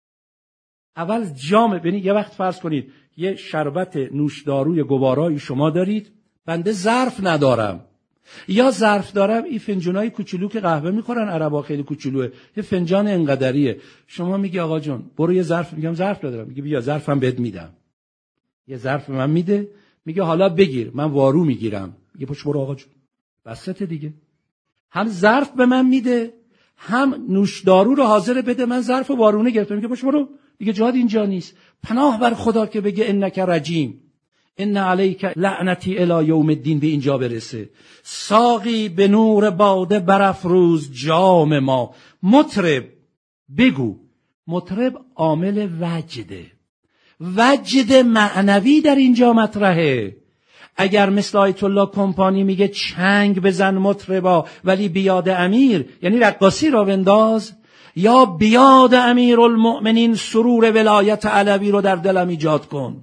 اول جام، ببینید یه وقت فرض کنید یه شربت نوشداروی گوارایی شما دارید، بنده ظرف ندارم، یا ظرف دارم، این فنجانای کوچولو که قهوه میخورن عربا خیلی کوچولوه، یه فنجان انقدریه، شما میگی آقا جان برو یه ظرف، میگم ظرف ندارم، میگه بیا ظرفم بهت میدم، یه ظرف من میده، میگه حالا بگیر، من وارو میگیرم، میگه پشت برو آقا جان، بسته دیگه. هم ظرف به من میده، هم نوشدارو رو حاضر بده، من ظرف و وارونه گرفتم، میگه پشت برو دیگه، جهاد اینجا نیست. پناه بر خدا که بگه انک رجیم، ان علیک لعنتی الی یوم الدین، به اینجا برسه. ساقی به نور باده برافروز جام ما. مطرب بگو، مطرب عامل وجده، وجد معنوی در اینجا مطرحه. اگر مثل آیت الله کمپانی میگه چنگ بزن مطربا ولی بیاد امیر، یعنی رقاصی را بنداز، یا بیاد امیرالمؤمنین سرور ولایت علوی رو در دلم ایجاد کن.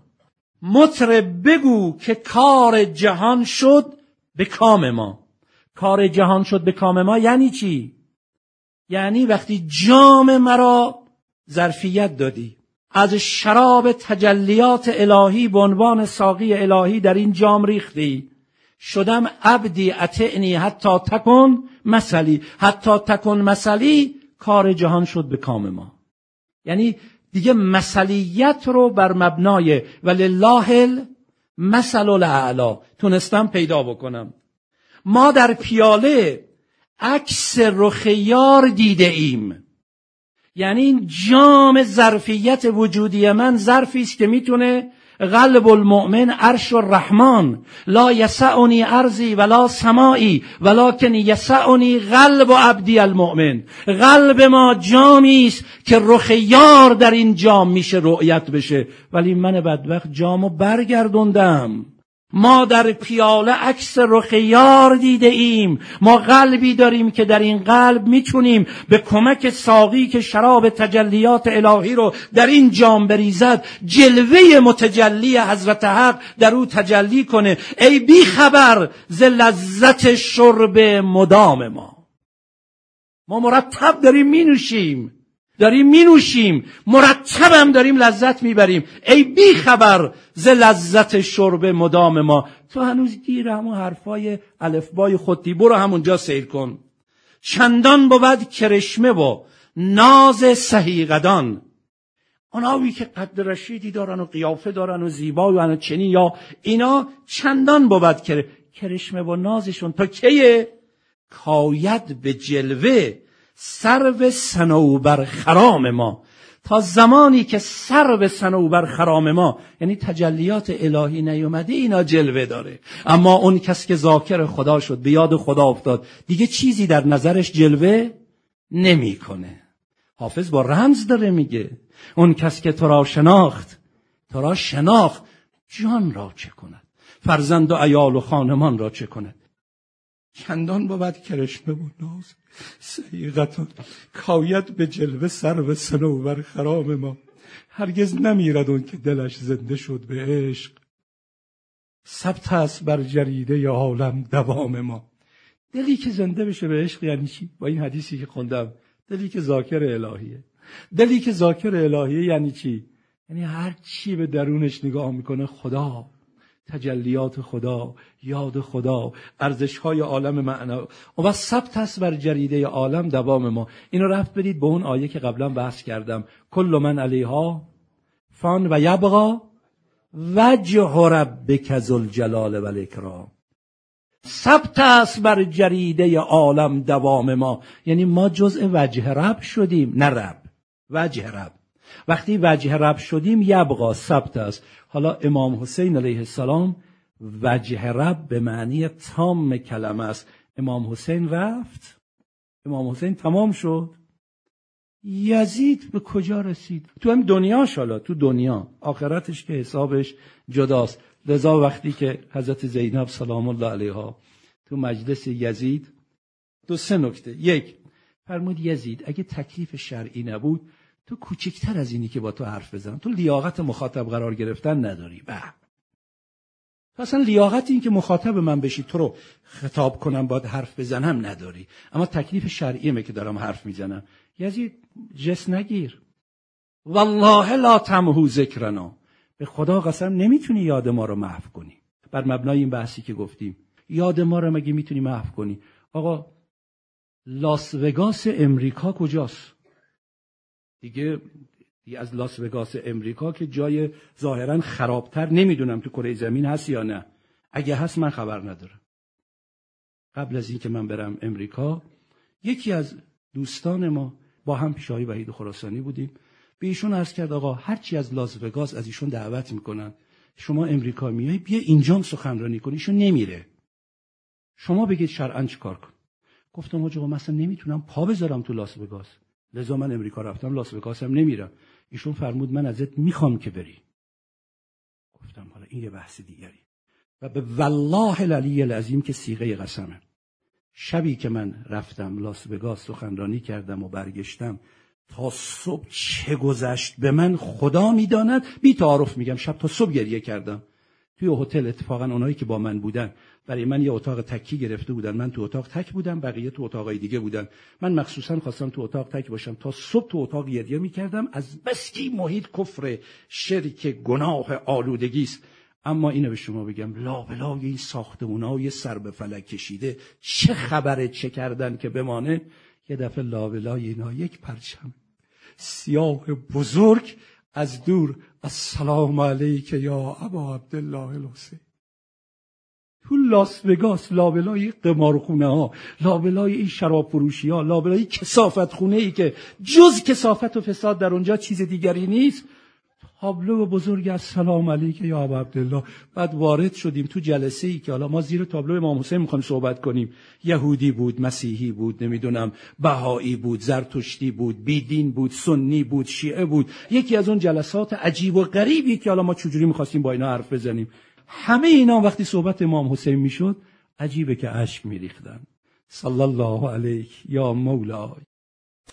مطرب بگو که کار جهان شد به کام ما. کار جهان شد به کام ما یعنی چی؟ یعنی وقتی جام مرا ظرفیت دادی، از شراب تجلیات الهی به عنوان ساقی الهی در این جام ریختی، شدم عبدی اطعنی حتی تکن مثلی، حتی تکن مثلی، کار جهان شد به کام ما. یعنی دیگه مثلیت رو بر مبنای ولله المثل الاعلی تونستم پیدا بکنم. ما در پیاله عکس رخ یار دیده ایم، یعنی این جام ظرفیت وجودی من ظرفی است که میتونه قلب المؤمن عرش الرحمن، لا یسعنی ارضی ولا سمائی ولکن یسعنی قلب عبدی المؤمن. قلب ما جامی است که رخ یار در این جام میشه رؤیت بشه، ولی من بدبخت جامو برگردوندم. ما در پیاله عکس رخ یار دیده ایم، ما قلبی داریم که در این قلب میتونیم به کمک ساقی که شراب تجلیات الهی رو در این جام بریزد، جلوه متجلی حضرت حق در او تجلی کنه. ای بی خبر ز لذت شرب مدام ما. ما مرتب داریم می نوشیم، داریم می نوشیم، مرتبم داریم لذت میبریم. ای بی خبر ز لذت شرب مدام ما. تو هنوز گیر همون حرفای الفبای خودی، برو همونجا سیر کن. چندان بود کرشمه و ناز سهیقدان، اونایی که قد رشیدی دارن و قیافه دارن و زیبا و چنین، یا اینا چندان بود که کرشمه و نازشون تا کیه؟ کاید به جلوه سرو صنوبر خرام ما. تا زمانی که سرو صنوبر خرام ما، یعنی تجلیات الهی نیومده، اینا جلوه داره. اما اون کس که ذاکر خدا شد، به یاد خدا افتاد، دیگه چیزی در نظرش جلوه نمی کنه. حافظ با رمز داره میگه اون کس که تو را شناخت، تو را شناخت، جان را چه کند، فرزند و عیال و خانمان را چه کند. چندان بود کرشمه و ناز سیغتان، کاید به جلوه سرو صنوبر خرام ما. هرگز نمیرد اون که دلش زنده شد به عشق، ثبت است بر جریده عالم دوام ما. دلی که زنده بشه به عشق یعنی چی؟ با این حدیثی که خوندم، دلی که ذاکر الهیه. دلی که ذاکر الهیه یعنی چی؟ یعنی هر چی به درونش نگاه میکنه خدا، تجلیات خدا، یاد خدا، ارزش‌های عالم معنا. و ثبت است بر جریده عالم دوام ما. اینو رفت بدید به اون آیه که قبلا بحث کردم، کل من علیها فان و یبقی وجه ربک ذوالجلال و الاکرام. ثبت است بر جریده عالم دوام ما، یعنی ما جزء وجه رب شدیم، نه رب، وجه رب. وقتی وجه رب شدیم یبقی ثبت است. حالا امام حسین علیه السلام وجه رب به معنی تام کلمه است. امام حسین رفت، امام حسین تمام شد؟ یزید به کجا رسید؟ تو هم دنیاش، حالا تو دنیا، آخرتش که حسابش جداست. لذا وقتی که حضرت زینب سلام الله علیها تو مجلس یزید، دو سه نکته. یک، فرمود یزید اگه تکلیف شرعی نبود تو کوچکتر از اینی که با تو حرف بزنم، تو لیاقت مخاطب قرار گرفتن نداری. به تو اصلا لیاقت این که مخاطب من بشی، تو رو خطاب کنم باید حرف بزنم نداری، اما تکلیف شرعیمه که دارم حرف میزنم. یزید جس نگیر، والله لا تمحو ذکرنا، به خدا قسم نمیتونی یاد ما رو محو کنی. بر مبنای این بحثی که گفتیم، یاد ما رو مگه میتونی محو کنی؟ آقا لاس وگاس امریکا کجاست؟ دیگه دیگه از لاس وگاس امریکا که جای ظاهرا خرابتر نمیدونم تو کره زمین هست یا نه، اگه هست من خبر ندارم. قبل از این که من برم امریکا، یکی از دوستان ما با هم پیش آقای وحید خراسانی بودیم، به ایشون عرض کرد آقا هرچی از لاس وگاس از ایشون دعوت میکنن، شما امریکا میای بیا اینجا سخنرانی کنی. ایشون نمیره، شما بگید شرعاً چیکار کن. گفتم آقا مثلا نمیتونم پا بذارم تو لاس وگاس، لذا من امریکا رفتم، لاس وگاس هم نمیرم. ایشون فرمود من ازت میخوام که بری. گفتم حالا این یه بحث دیگری. و به والله العلی العظیم که صیغه قسمه، شبی که من رفتم لاس وگاس سخنرانی کردم و برگشتم، تا صبح چه گذشت به من خدا میداند. بی تعارف میگم شب تا صبح گریه کردم. توی هتل اتفاقا اونایی که با من بودن برای من یه اتاق تکی گرفته بودن، من تو اتاق تک بودم، بقیه تو اتاقای دیگه بودن. من مخصوصا خواستم تو اتاق تک باشم، تا صبح تو اتاق گریه میکردم از بس که محیط کفر، شرک، گناه، آلودگی است. اما اینو به شما بگم، لابلای این ساختمونای سر به فلک کشیده چه خبره، چه کردن که بمانه. یه دفعه لابلای اینا یک پرچم سیاه بزرگ از دور، السلام علیک یا ابا عبدالله الحسین. تو لاس وگاس لابلای قمارخونه ها، لابلای این شراب فروشی ها، لابلای کثافت خونه ای که جز کثافت و فساد در اونجا چیز دیگری نیست، تابلو بزرگ السلام علیک یا ابا عبدالله. بعد وارد شدیم تو جلسه ای که حالا ما زیر تابلو امام حسین میخوایم صحبت کنیم. یهودی بود، مسیحی بود، نمیدونم بهایی بود، زرتشتی بود، بیدین بود، سنی بود، شیعه بود. یکی از اون جلسات عجیب و غریبی که حالا ما چجوری میخواستیم با اینا حرف بزنیم. همه اینا وقتی صحبت امام حسین میشد عجیبه که اشک میریختن. صلی الله علیک یا مولا